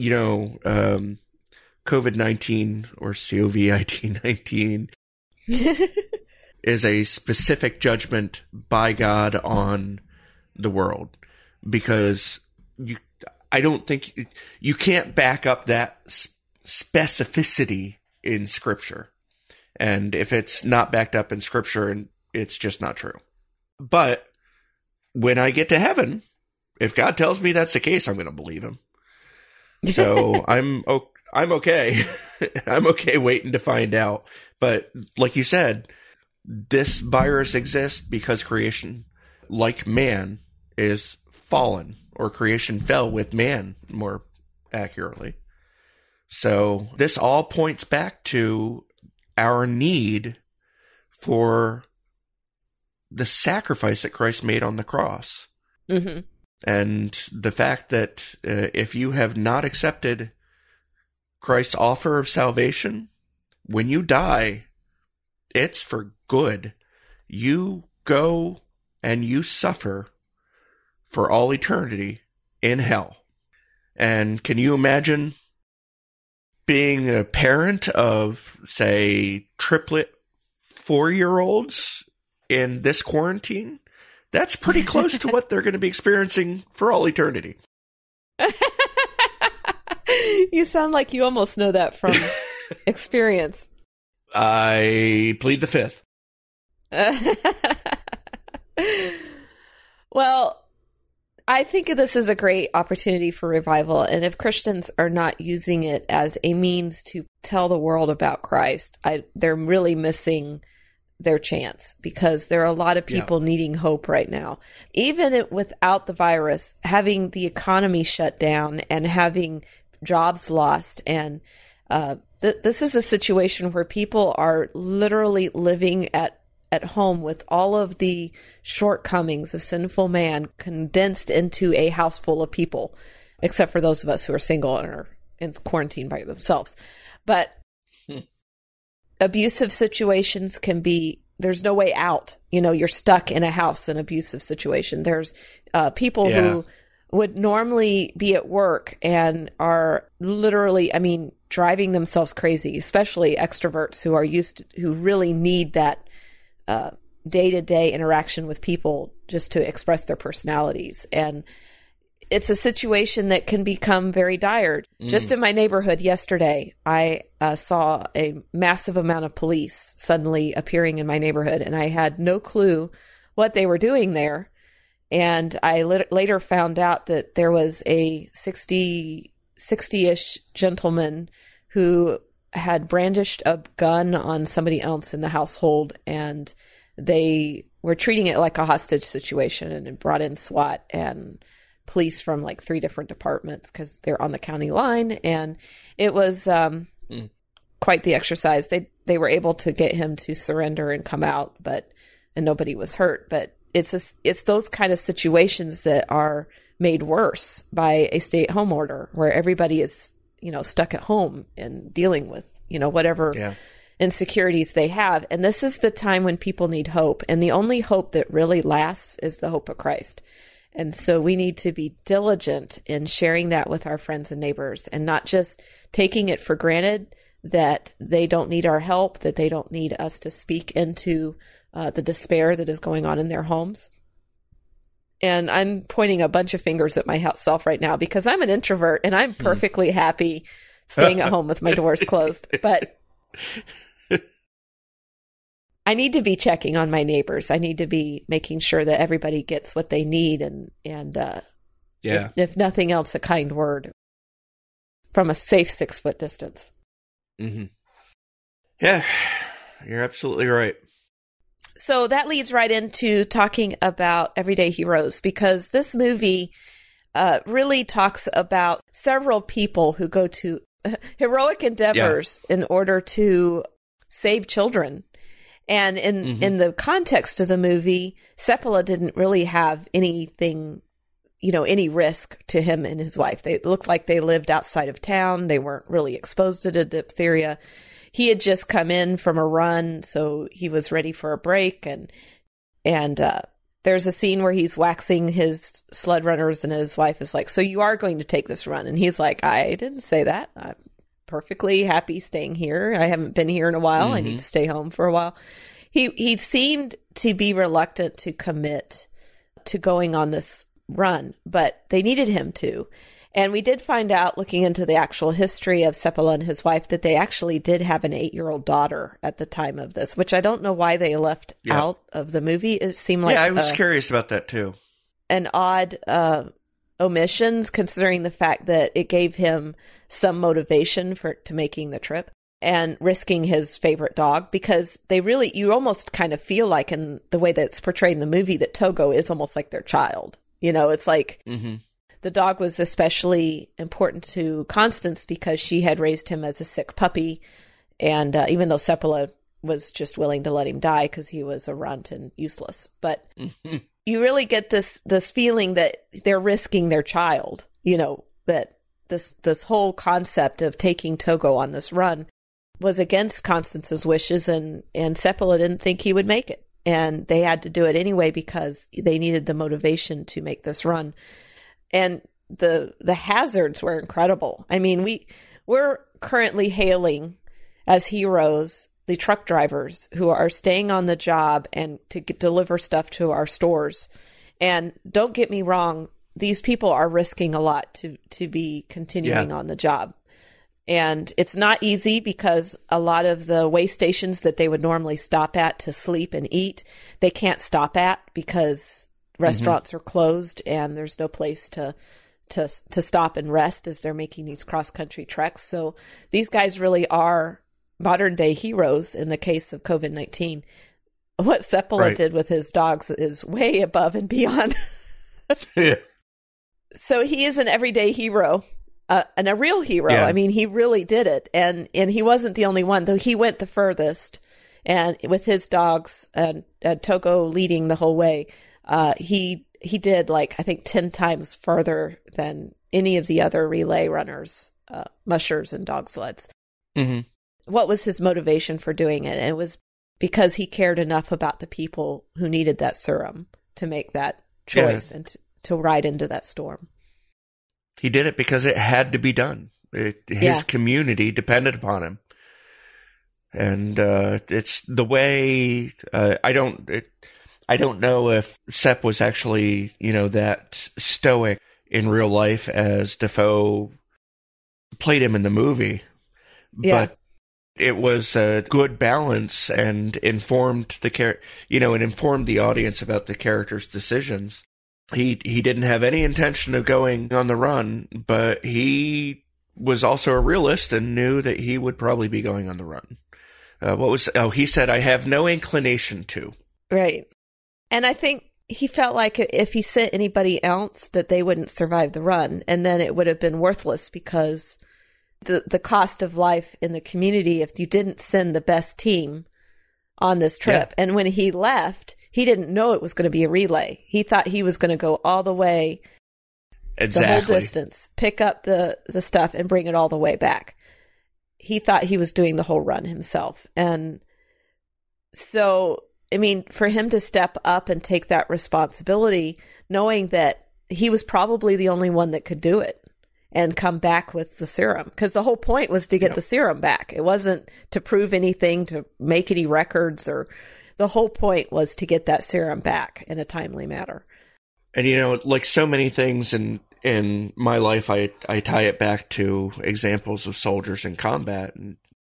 COVID-19 or COVID-19 is a specific judgment by God on the world, because I don't think you can't back up that specificity in Scripture. And if it's not backed up in Scripture, it's just not true. But when I get to heaven, if God tells me that's the case, I'm going to believe him. So I'm okay. I'm okay waiting to find out. But like you said, this virus exists because creation, like man, is fallen, or creation fell with man, more accurately. So this all points back to our need for the sacrifice that Christ made on the cross. Mm-hmm. And the fact that if you have not accepted Christ's offer of salvation, when you die, it's for good. You go and you suffer for all eternity in hell. And can you imagine being a parent of, say, triplet 4-year-olds in this quarantine? That's pretty close to what they're going to be experiencing for all eternity. You sound like you almost know that from experience. I plead the fifth. Well, I think this is a great opportunity for revival. And if Christians are not using it as a means to tell the world about Christ, they're really missing their chance, because there are a lot of people needing hope right now. Even without the virus, having the economy shut down and having jobs lost. And this is a situation where people are literally living at home with all of the shortcomings of sinful man condensed into a house full of people, except for those of us who are single and are in quarantine by themselves. But abusive situations there's no way out. You're stuck in a house, an abusive situation. There's people who would normally be at work and are literally, driving themselves crazy, especially extroverts who really need that day-to-day interaction with people just to express their personalities. And it's a situation that can become very dire. Just in my neighborhood yesterday, I saw a massive amount of police suddenly appearing in my neighborhood, and I had no clue what they were doing there. And I later found out that there was a 60-ish gentleman who had brandished a gun on somebody else in the household, and they were treating it like a hostage situation, and brought in SWAT and police from like 3 different departments because they're on the county line. And it was quite the exercise. They were able to get him to surrender and come out, and nobody was hurt. But it's those kind of situations that are made worse by a stay-at-home order, where everybody is, stuck at home and dealing with, whatever insecurities they have. And this is the time when people need hope. And the only hope that really lasts is the hope of Christ. And so we need to be diligent in sharing that with our friends and neighbors, and not just taking it for granted that they don't need our help, that they don't need us to speak into the despair that is going on in their homes. And I'm pointing a bunch of fingers at myself right now, because I'm an introvert and I'm perfectly happy staying at home with my doors closed. But I need to be checking on my neighbors. I need to be making sure that everybody gets what they need, and if nothing else, a kind word from a safe 6-foot distance. Mm-hmm. Yeah, you're absolutely right. So that leads right into talking about Everyday Heroes, because this movie really talks about several people who go to heroic endeavors in order to save children. And in the context of the movie, Seppala didn't really have anything, any risk to him and his wife. They looked like they lived outside of town. They weren't really exposed to the diphtheria. He had just come in from a run, so he was ready for a break. And there's a scene where he's waxing his sled runners, and his wife is like, "So you are going to take this run?" And he's like, "I didn't say that. I'm perfectly happy staying here. I haven't been here in a while. I need to stay home for a while." He seemed to be reluctant to commit to going on this run, but they needed him to. And we did find out, looking into the actual history of Seppala and his wife, that they actually did have an 8-year-old daughter at the time of this, which I don't know why they left out of the movie. It seemed like I was curious about that too. An odd omissions, considering the fact that it gave him some motivation to making the trip and risking his favorite dog, because you almost kind of feel like, in the way that it's portrayed in the movie, that Togo is almost like their child. It's like the dog was especially important to Constance because she had raised him as a sick puppy. And even though Seppala was just willing to let him die because he was a runt and useless. But you really get this feeling that they're risking their child, that this whole concept of taking Togo on this run was against Constance's wishes, and Seppala didn't think he would make it. And they had to do it anyway because they needed the motivation to make this run. And the hazards were incredible. I mean, we're currently hailing as heroes the truck drivers who are staying on the job and to deliver stuff to our stores. And don't get me wrong, these people are risking a lot to be continuing on the job. And it's not easy because a lot of the way stations that they would normally stop at to sleep and eat, they can't stop at because restaurants are closed and there's no place to stop and rest as they're making these cross-country treks. So these guys really are modern-day heroes in the case of COVID-19. What Seppala did with his dogs is way above and beyond. Yeah. So he is an everyday hero. And a real hero. Yeah. I mean, he really did it. And he wasn't the only one, though he went the furthest. And with his dogs and Togo leading the whole way, he did I think 10 times further than any of the other relay runners, mushers and dog sleds. Mm-hmm. What was his motivation for doing it? And it was because he cared enough about the people who needed that serum to make that choice and to ride into that storm. He did it because it had to be done. His community depended upon him. And it's the way I don't know if Sepp was actually, that stoic in real life as Dafoe played him in the movie. Yeah. But it was a good balance and informed informed the audience about the character's decisions. He didn't have any intention of going on the run, but he was also a realist and knew that he would probably be going on the run. He said, I have no inclination to. Right. And I think he felt like if he sent anybody else that they wouldn't survive the run, and then it would have been worthless because the cost of life in the community if you didn't send the best team on this trip. Yeah. And when he left, he didn't know it was going to be a relay. He thought he was going to go all the way, the whole distance, pick up the stuff and bring it all the way back. He thought he was doing the whole run himself. And so, I mean, for him to step up and take that responsibility, knowing that he was probably the only one that could do it and come back with the serum, because the whole point was to get the serum back. It wasn't to prove anything, to make any records, or the whole point was to get that serum back in a timely manner. And, like so many things in my life, I tie it back to examples of soldiers in combat. And,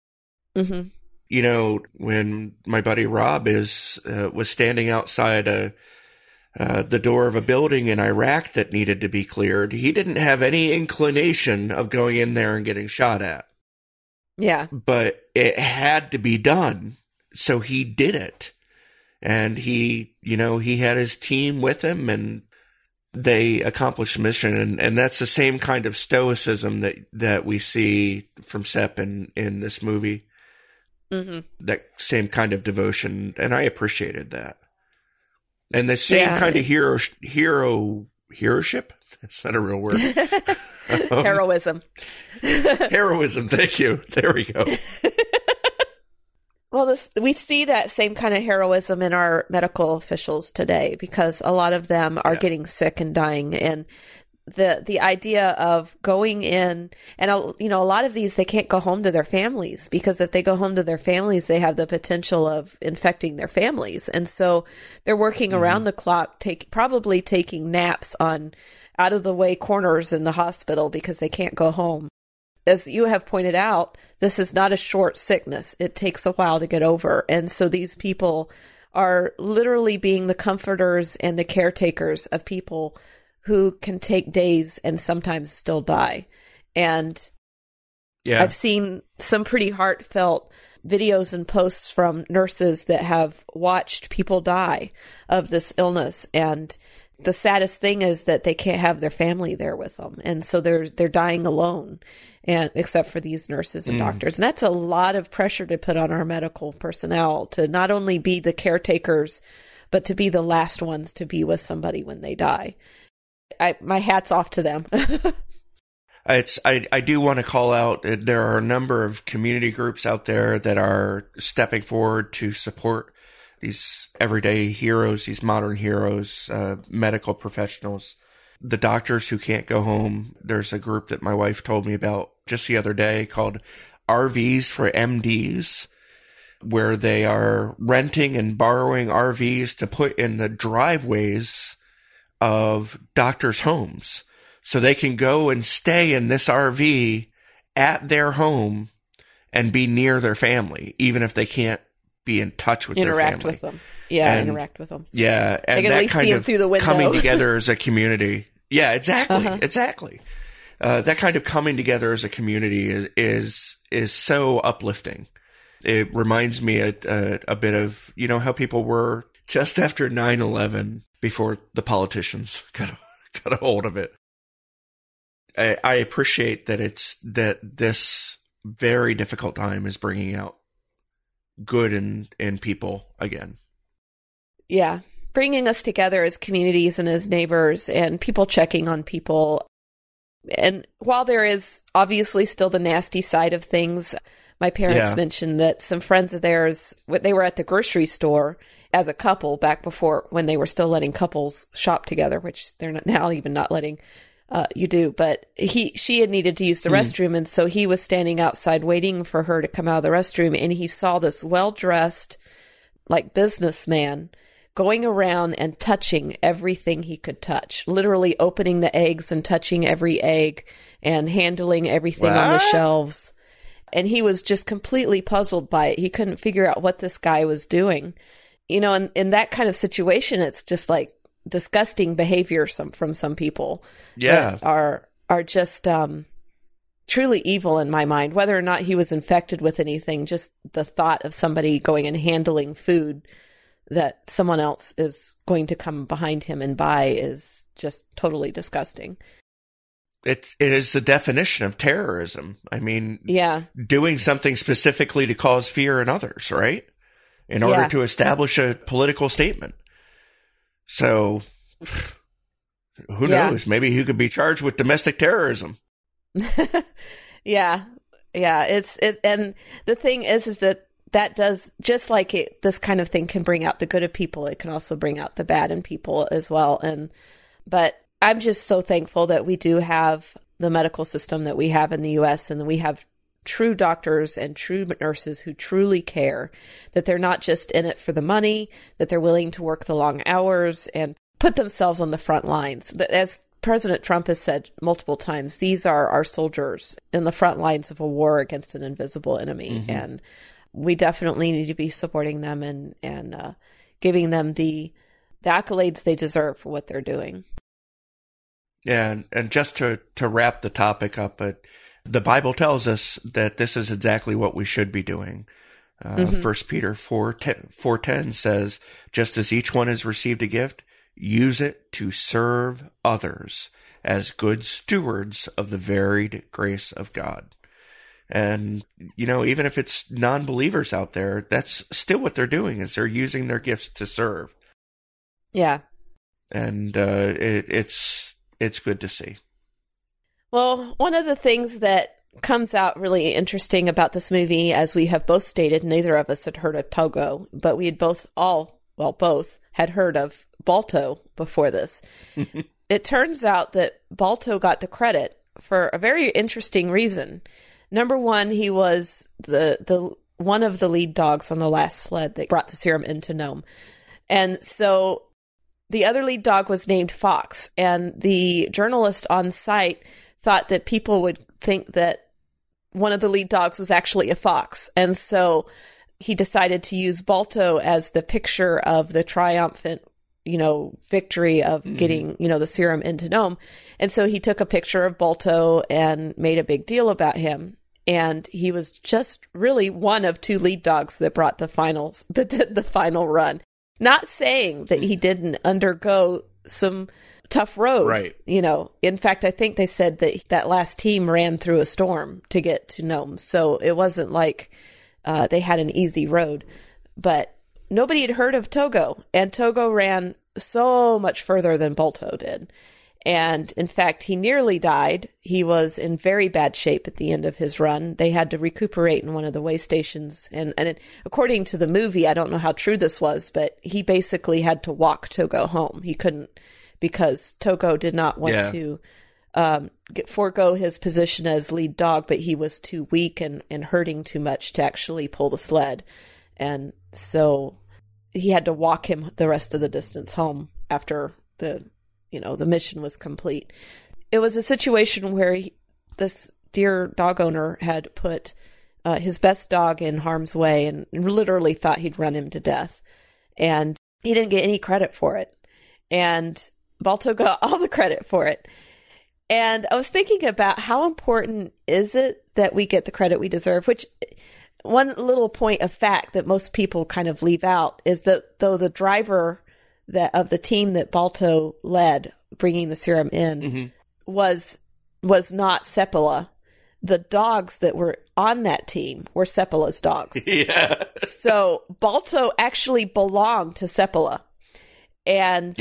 when my buddy Rob was standing outside the door of a building in Iraq that needed to be cleared, he didn't have any inclination of going in there and getting shot at. Yeah. But it had to be done, so he did it. And he had his team with him, and they accomplished the mission. And that's the same kind of stoicism that we see from Sepp in this movie. Mm-hmm. That same kind of devotion, and I appreciated that. And the same kind of heroship? That's not a real word. Heroism. Heroism, thank you. There we go. Well, we see that same kind of heroism in our medical officials today, because a lot of them are getting sick and dying. And the idea of going in, and a lot of these, they can't go home to their families, because if they go home to their families, they have the potential of infecting their families. And so they're working around the clock, probably taking naps on out of the way corners in the hospital because they can't go home. As you have pointed out, this is not a short sickness. It takes a while to get over. And so these people are literally being the comforters and the caretakers of people who can take days and sometimes still die. And I've seen some pretty heartfelt videos and posts from nurses that have watched people die of this illness. And the saddest thing is that they can't have their family there with them. And so they're dying alone. and except for these nurses and doctors. And that's a lot of pressure to put on our medical personnel to not only be the caretakers, but to be the last ones to be with somebody when they die. My hat's off to them. I do want to call out, there are a number of community groups out there that are stepping forward to support these everyday heroes, these modern heroes, medical professionals, the doctors who can't go home. There's a group that my wife told me about just the other day called RVs for MDs, where they are renting and borrowing RVs to put in the driveways of doctors' homes. So they can go and stay in this RV at their home and be near their family, even if they can't be in touch with their family. Interact with them. Yeah, and, interact with them. Yeah, and they can that at least kind see of them through the window. Coming together as a community. Yeah, exactly, exactly. That kind of coming together as a community is so uplifting. It reminds me a bit of, how people were just after 9/11, before the politicians got a hold of it. I appreciate that this very difficult time is bringing out good in people again. Yeah. Bringing us together as communities and as neighbors and people checking on people. And while there is obviously still the nasty side of things, my parents mentioned that some friends of theirs, they were at the grocery store as a couple back before, when they were still letting couples shop together, which they're not now even not letting you do. But she had needed to use the restroom. And so he was standing outside waiting for her to come out of the restroom. And he saw this well-dressed, like, businessman going around and touching everything he could touch, literally opening the eggs and touching every egg and handling everything on the shelves. And he was just completely puzzled by it. He couldn't figure out what this guy was doing. And in that kind of situation, it's just like disgusting behavior from some people that are just truly evil in my mind. Whether or not he was infected with anything, just the thought of somebody going and handling food that someone else is going to come behind him and buy is just totally disgusting. It is the definition of terrorism. I mean, doing something specifically to cause fear in others, right? In order to establish a political statement. So, who knows? Maybe he could be charged with domestic terrorism. Yeah. And the thing is that does, just like this kind of thing can bring out the good of people, it can also bring out the bad in people as well. But I'm just so thankful that we do have the medical system that we have in the U.S. and that we have true doctors and true nurses who truly care, that they're not just in it for the money, that they're willing to work the long hours and put themselves on the front lines. As President Trump has said multiple times, these are our soldiers in the front lines of a war against an invisible enemy. And we definitely need to be supporting them and giving them the accolades they deserve for what they're doing. Yeah, and just to wrap the topic up, the Bible tells us that this is exactly what we should be doing. 1 Peter 4:10 says, just as each one has received a gift, use it to serve others as good stewards of the varied grace of God. And, even if it's non-believers out there, that's still what they're doing, is they're using their gifts to serve. Yeah. And it's good to see. Well, one of the things that comes out really interesting about this movie, as we have both stated, neither of us had heard of Togo, but we had both had heard of Balto before this. It turns out that Balto got the credit for a very interesting reason. Number one, he was the one of the lead dogs on the last sled that brought the serum into Nome. And so the other lead dog was named Fox, and the journalist on site thought that people would think that one of the lead dogs was actually a fox. And so he decided to use Balto as the picture of the triumphant, victory of getting, the serum into Nome. And so he took a picture of Balto and made a big deal about him. And he was just really one of two lead dogs that brought that did the final run. Not saying that he didn't undergo some tough road. Right. In fact, I think they said that that last team ran through a storm to get to Nome. So it wasn't like they had an easy road. But nobody had heard of Togo, and Togo ran so much further than Balto did. And in fact, he nearly died. He was in very bad shape at the end of his run. They had to recuperate in one of the way stations. And according to the movie, I don't know how true this was, but he basically had to walk Togo home. He couldn't, because Togo did not want to forego his position as lead dog, but he was too weak and hurting too much to actually pull the sled. And so he had to walk him the rest of the distance home after the mission was complete. It was a situation where this dear dog owner had put his best dog in harm's way and literally thought he'd run him to death. And he didn't get any credit for it. And Balto got all the credit for it. And I was thinking about how important is it that we get the credit we deserve, which one little point of fact that most people kind of leave out is that though the driver of the team that Balto led, bringing the serum in, was not Seppala. The dogs that were on that team were Seppala's dogs. Yeah. So Balto actually belonged to Seppala. And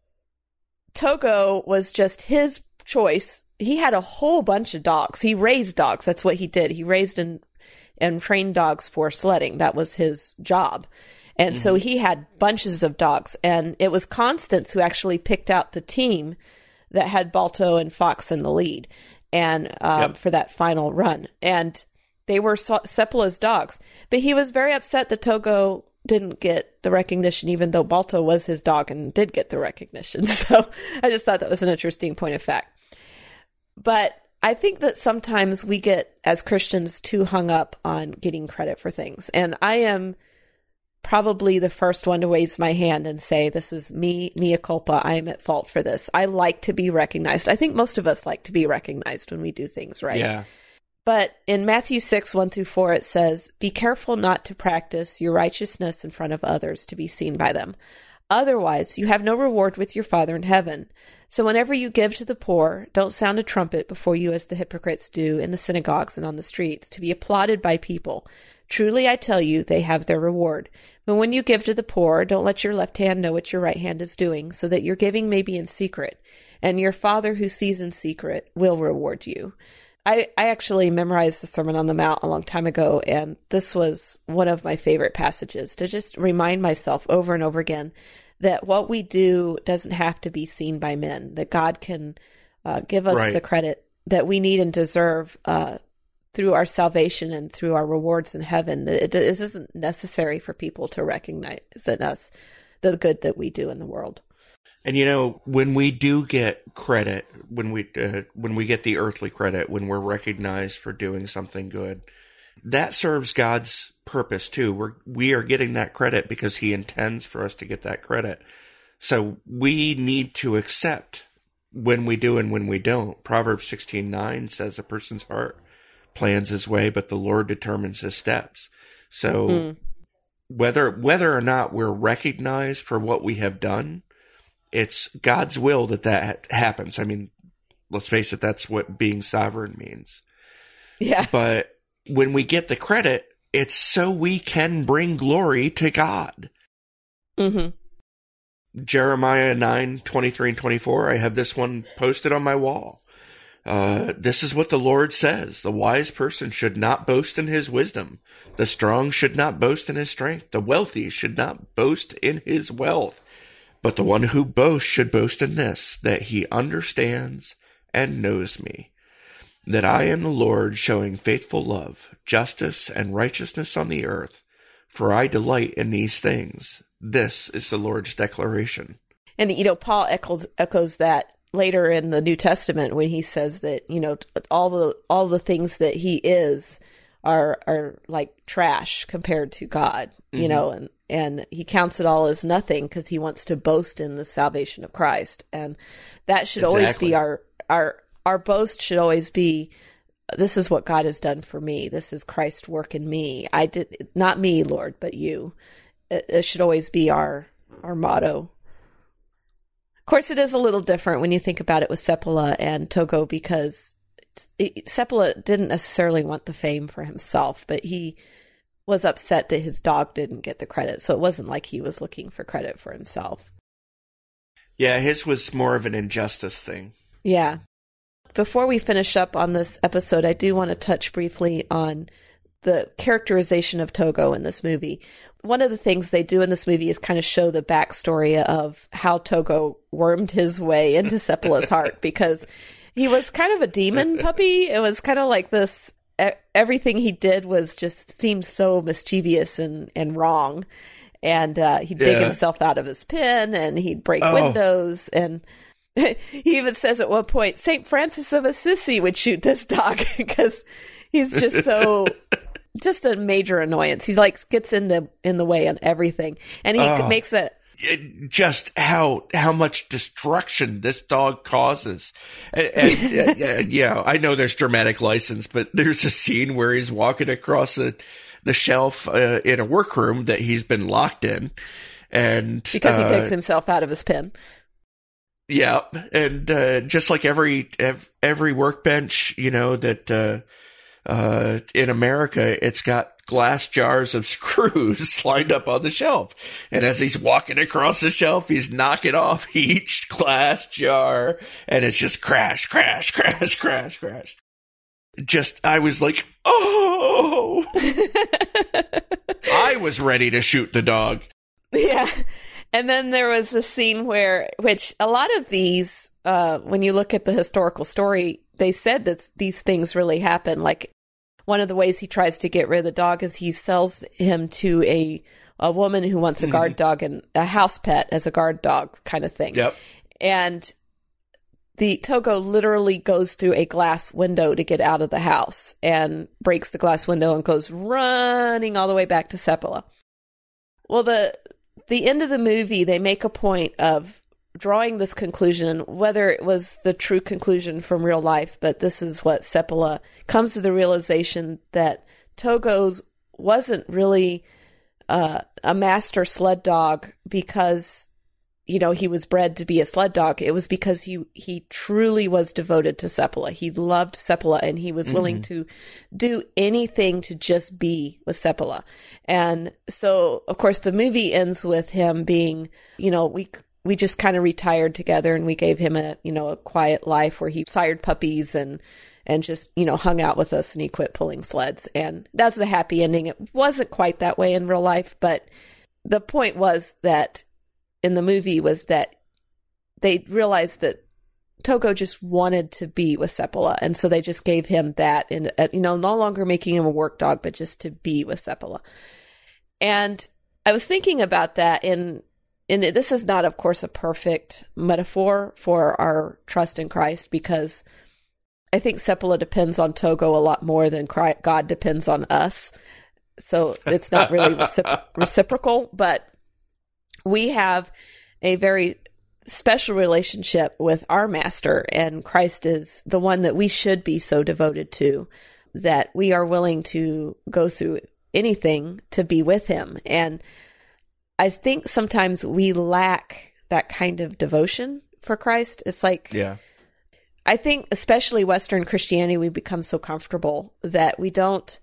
Togo was just his choice. He had a whole bunch of dogs. He raised dogs. That's what he did. He raised and trained dogs for sledding. That was his job. And so he had bunches of dogs, and it was Constance who actually picked out the team that had Balto and Fox in the lead, and for that final run. And they were Seppala's dogs. But he was very upset that Togo didn't get the recognition, even though Balto was his dog and did get the recognition. So I just thought that was an interesting point of fact. But I think that sometimes we get, as Christians, too hung up on getting credit for things. And I am probably the first one to raise my hand and say, this is me, mea culpa. I am at fault for this. I like to be recognized. I think most of us like to be recognized when we do things right. Yeah. But in Matthew 6:1-4, it says, "Be careful not to practice your righteousness in front of others to be seen by them. Otherwise, you have no reward with your Father in heaven. So whenever you give to the poor, don't sound a trumpet before you as the hypocrites do in the synagogues and on the streets, to be applauded by people. Truly, I tell you, they have their reward. But when you give to the poor, don't let your left hand know what your right hand is doing, so that your giving may be in secret. And your Father who sees in secret will reward you." I actually memorized the Sermon on the Mount a long time ago, and this was one of my favorite passages to just remind myself over and over again that what we do doesn't have to be seen by men, that God can give us the credit that we need and deserve through our salvation and through our rewards in heaven. It isn't necessary for people to recognize in us the good that we do in the world. And when we do get credit, when we get the earthly credit, when we're recognized for doing something good, that serves God's purpose too. We are getting that credit because He intends for us to get that credit. So we need to accept when we do and when we don't. Proverbs 16:9 says, "A person's heart plans his way, but the Lord determines his steps." So whether or not we're recognized for what we have done, it's God's will that happens. I mean, let's face it, that's what being sovereign means. Yeah. But when we get the credit, it's so we can bring glory to God. Jeremiah 9:23-24, I have this one posted on my wall. This is what the Lord says: "The wise person should not boast in his wisdom. The strong should not boast in his strength. The wealthy should not boast in his wealth. But the one who boasts should boast in this, that he understands and knows me, that I am the Lord, showing faithful love, justice, and righteousness on the earth. For I delight in these things. This is the Lord's declaration." And, Paul echoes that later in the New Testament when he says that, all the things that he is are like trash compared to God, and he counts it all as nothing because he wants to boast in the salvation of Christ. And that should always be our boast should always be, this is what God has done for me. This is Christ's work in me. I did, not me, Lord, but you. It should always be our motto. Of course, it is a little different when you think about it with Seppala and Togo, because Seppala didn't necessarily want the fame for himself, but he was upset that his dog didn't get the credit. So it wasn't like he was looking for credit for himself. Yeah, his was more of an injustice thing. Yeah. Before we finish up on this episode, I do want to touch briefly on the characterization of Togo in this movie. One of the things they do in this movie is kind of show the backstory of how Togo wormed his way into Seppala's heart, because he was kind of a demon puppy. It was kind of like this, everything he did was just seemed so mischievous and wrong. And he'd dig himself out of his pen, and he'd break windows. And he even says at one point, St. Francis of Assisi would shoot this dog, because he's just so, just a major annoyance. He's like, gets in the way on everything. And he makes it. Just how much destruction this dog causes. And yeah, I know there's dramatic license, but there's a scene where he's walking across the shelf in a workroom that he's been locked in, and because he takes himself out of his pen. Yeah, and just like every workbench, that in America, it's got glass jars of screws lined up on the shelf, and as he's walking across the shelf, he's knocking off each glass jar, and it's just crash, crash, crash, crash, crash. I was like, oh! I was ready to shoot the dog. Yeah. And then there was a scene which a lot of these, when you look at the historical story, they said that these things really happen. Like, one of the ways he tries to get rid of the dog is he sells him to a woman who wants a guard dog and a house pet as a guard dog kind of thing. Yep. And the Togo literally goes through a glass window to get out of the house and breaks the glass window and goes running all the way back to Seppala. Well, the end of the movie, they make a point of drawing this conclusion, whether it was the true conclusion from real life, but this is what Seppala comes to the realization that Togo's wasn't really a master sled dog because he was bred to be a sled dog. It was because he truly was devoted to Seppala. He loved Seppala, and he was willing to do anything to just be with Seppala. And so, of course, the movie ends with him being, we just kind of retired together, and we gave him a quiet life where he sired puppies and just, hung out with us, and he quit pulling sleds. And that's a happy ending. It wasn't quite that way in real life, but the point was that in the movie was that they realized that Togo just wanted to be with Seppala, and so they just gave him that, and no longer making him a work dog, but just to be with Seppala. And I was thinking about that, and this is not, of course, a perfect metaphor for our trust in Christ, because I think Seppala depends on Togo a lot more than God depends on us. So it's not really reciprocal, but we have a very special relationship with our master, and Christ is the one that we should be so devoted to that we are willing to go through anything to be with him. And I think sometimes we lack that kind of devotion for Christ. It's like, I think especially Western Christianity, we become so comfortable that we don't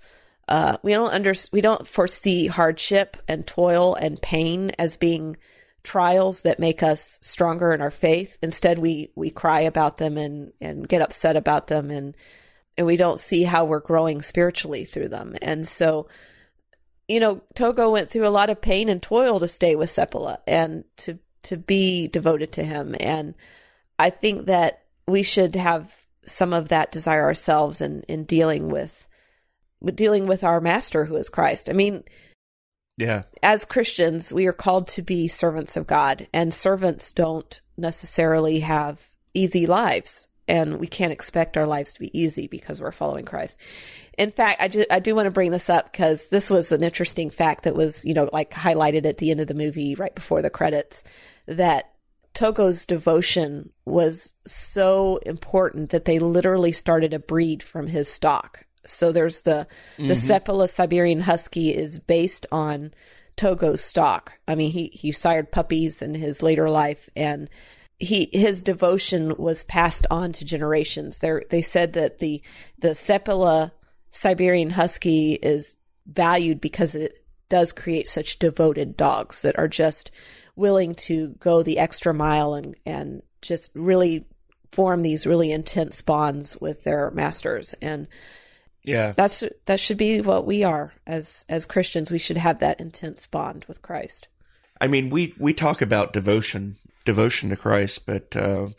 foresee hardship and toil and pain as being trials that make us stronger in our faith. Instead, we cry about them and get upset about them, and we don't see how we're growing spiritually through them. And so, Togo went through a lot of pain and toil to stay with Seppala and to be devoted to him. And I think that we should have some of that desire ourselves in dealing with our master, who is Christ. I mean, as Christians, we are called to be servants of God, and servants don't necessarily have easy lives, and we can't expect our lives to be easy because we're following Christ. In fact, I do want to bring this up because this was an interesting fact that was, highlighted at the end of the movie right before the credits, that Togo's devotion was so important that they literally started a breed from his stock. So there's the Seppala Siberian Husky is based on Togo's stock. I mean, he sired puppies in his later life, and his devotion was passed on to generations. They said that the Seppala Siberian Husky is valued because it does create such devoted dogs that are just willing to go the extra mile and just really form these really intense bonds with their masters. And yeah, that should be what we are as Christians. We should have that intense bond with Christ. I mean, we talk about devotion to Christ, but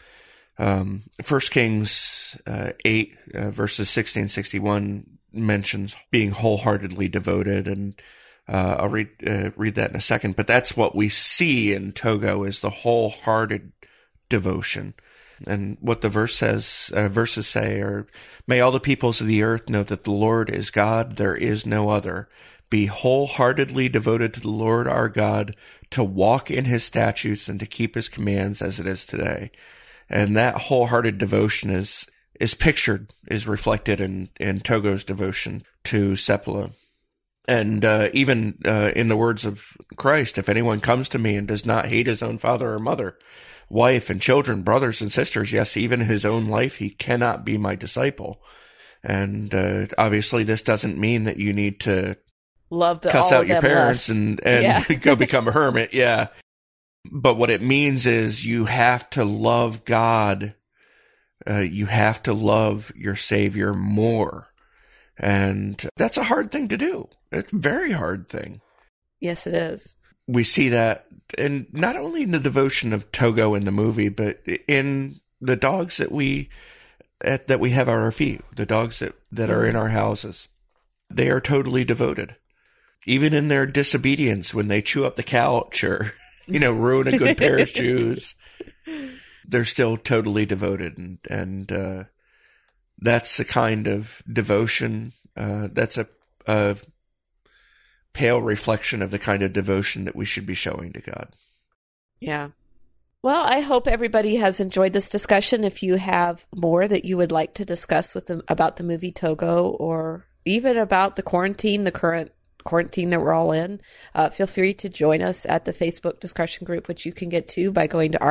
1 Kings 8 verses 60-61 mentions being wholeheartedly devoted, and I'll read that in a second. But that's what we see in Togo is the wholehearted devotion. And what the verses say are, "May all the peoples of the earth know that the Lord is God, there is no other. Be wholeheartedly devoted to the Lord our God, to walk in his statutes and to keep his commands as it is today." And that wholehearted devotion is reflected in Togo's devotion to Seppala. And even in the words of Christ, "If anyone comes to me and does not hate his own father or mother, wife and children, brothers and sisters, yes, even his own life, he cannot be my disciple." And obviously this doesn't mean that you need to love to cuss all out your parents and yeah. go become a hermit. Yeah. But what it means is you have to love God. You have to love your Savior more. And that's a hard thing to do. It's a very hard thing. Yes, it is. We see that, and not only in the devotion of Togo in the movie, but in the dogs that we have at our feet, the dogs that are in our houses. They are totally devoted. Even in their disobedience, when they chew up the couch or, ruin a good pair of shoes, they're still totally devoted. And that's the kind of devotion, that's a pale reflection of the kind of devotion that we should be showing to God. Yeah. Well, I hope everybody has enjoyed this discussion. If you have more that you would like to discuss with them about the movie Togo, or even about the current quarantine that we're all in, feel free to join us at the Facebook discussion group, which you can get to by going to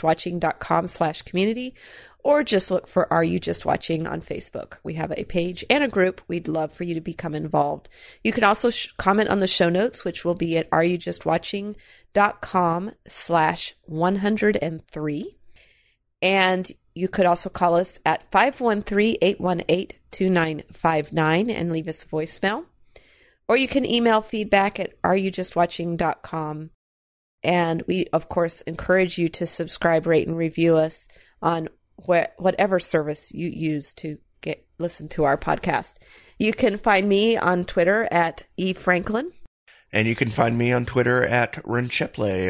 areyoujustwatching.com/community, or just look for Are You Just Watching on Facebook. We have a page and a group. We'd love for you to become involved. You can also comment on the show notes, which will be at areyoujustwatching.com/103. And you could also call us at 513-818-2959 and leave us a voicemail. Or you can email feedback at areyoujustwatching.com. And we, of course, encourage you to subscribe, rate, and review us on whatever service you use to listen to our podcast. You can find me on Twitter at efranklin. And you can find me on Twitter at Rencheple,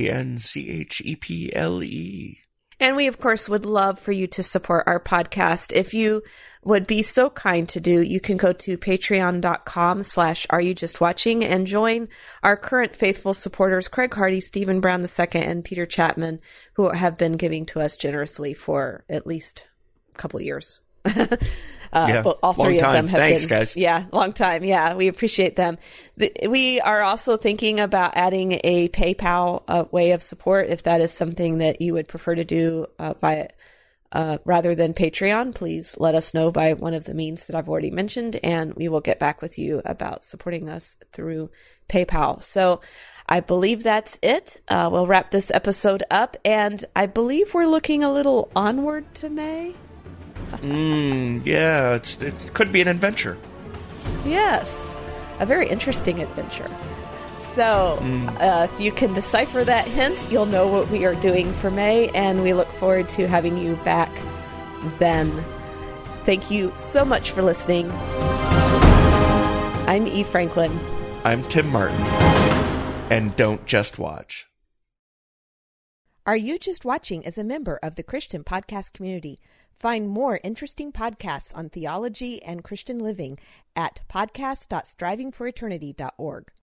Rencheple. And we, of course, would love for you to support our podcast. If you would be so kind to do, you can go to patreon.com/areyoujustwatching and join our current faithful supporters, Craig Hardy, Stephen Brown II, and Peter Chapman, who have been giving to us generously for at least a couple of years. All three of them have Thanks, been. Guys. Yeah, long time. Yeah, we appreciate them. We are also thinking about adding a PayPal way of support. If that is something that you would prefer to do via rather than Patreon, please let us know by one of the means that I've already mentioned, and we will get back with you about supporting us through PayPal. So I believe that's it. We'll wrap this episode up, and I believe we're looking a little onward to May. Yeah, it could be an adventure. Yes, a very interesting adventure. So if you can decipher that hint, you'll know what we are doing for May, and we look forward to having you back then. Thank you so much for listening. I'm E. Franklin. I'm Tim Martin. And don't just watch. Are You Just Watching is a member of the Christian Podcast Community. Find more interesting podcasts on theology and Christian living at podcast.strivingforeternity.org.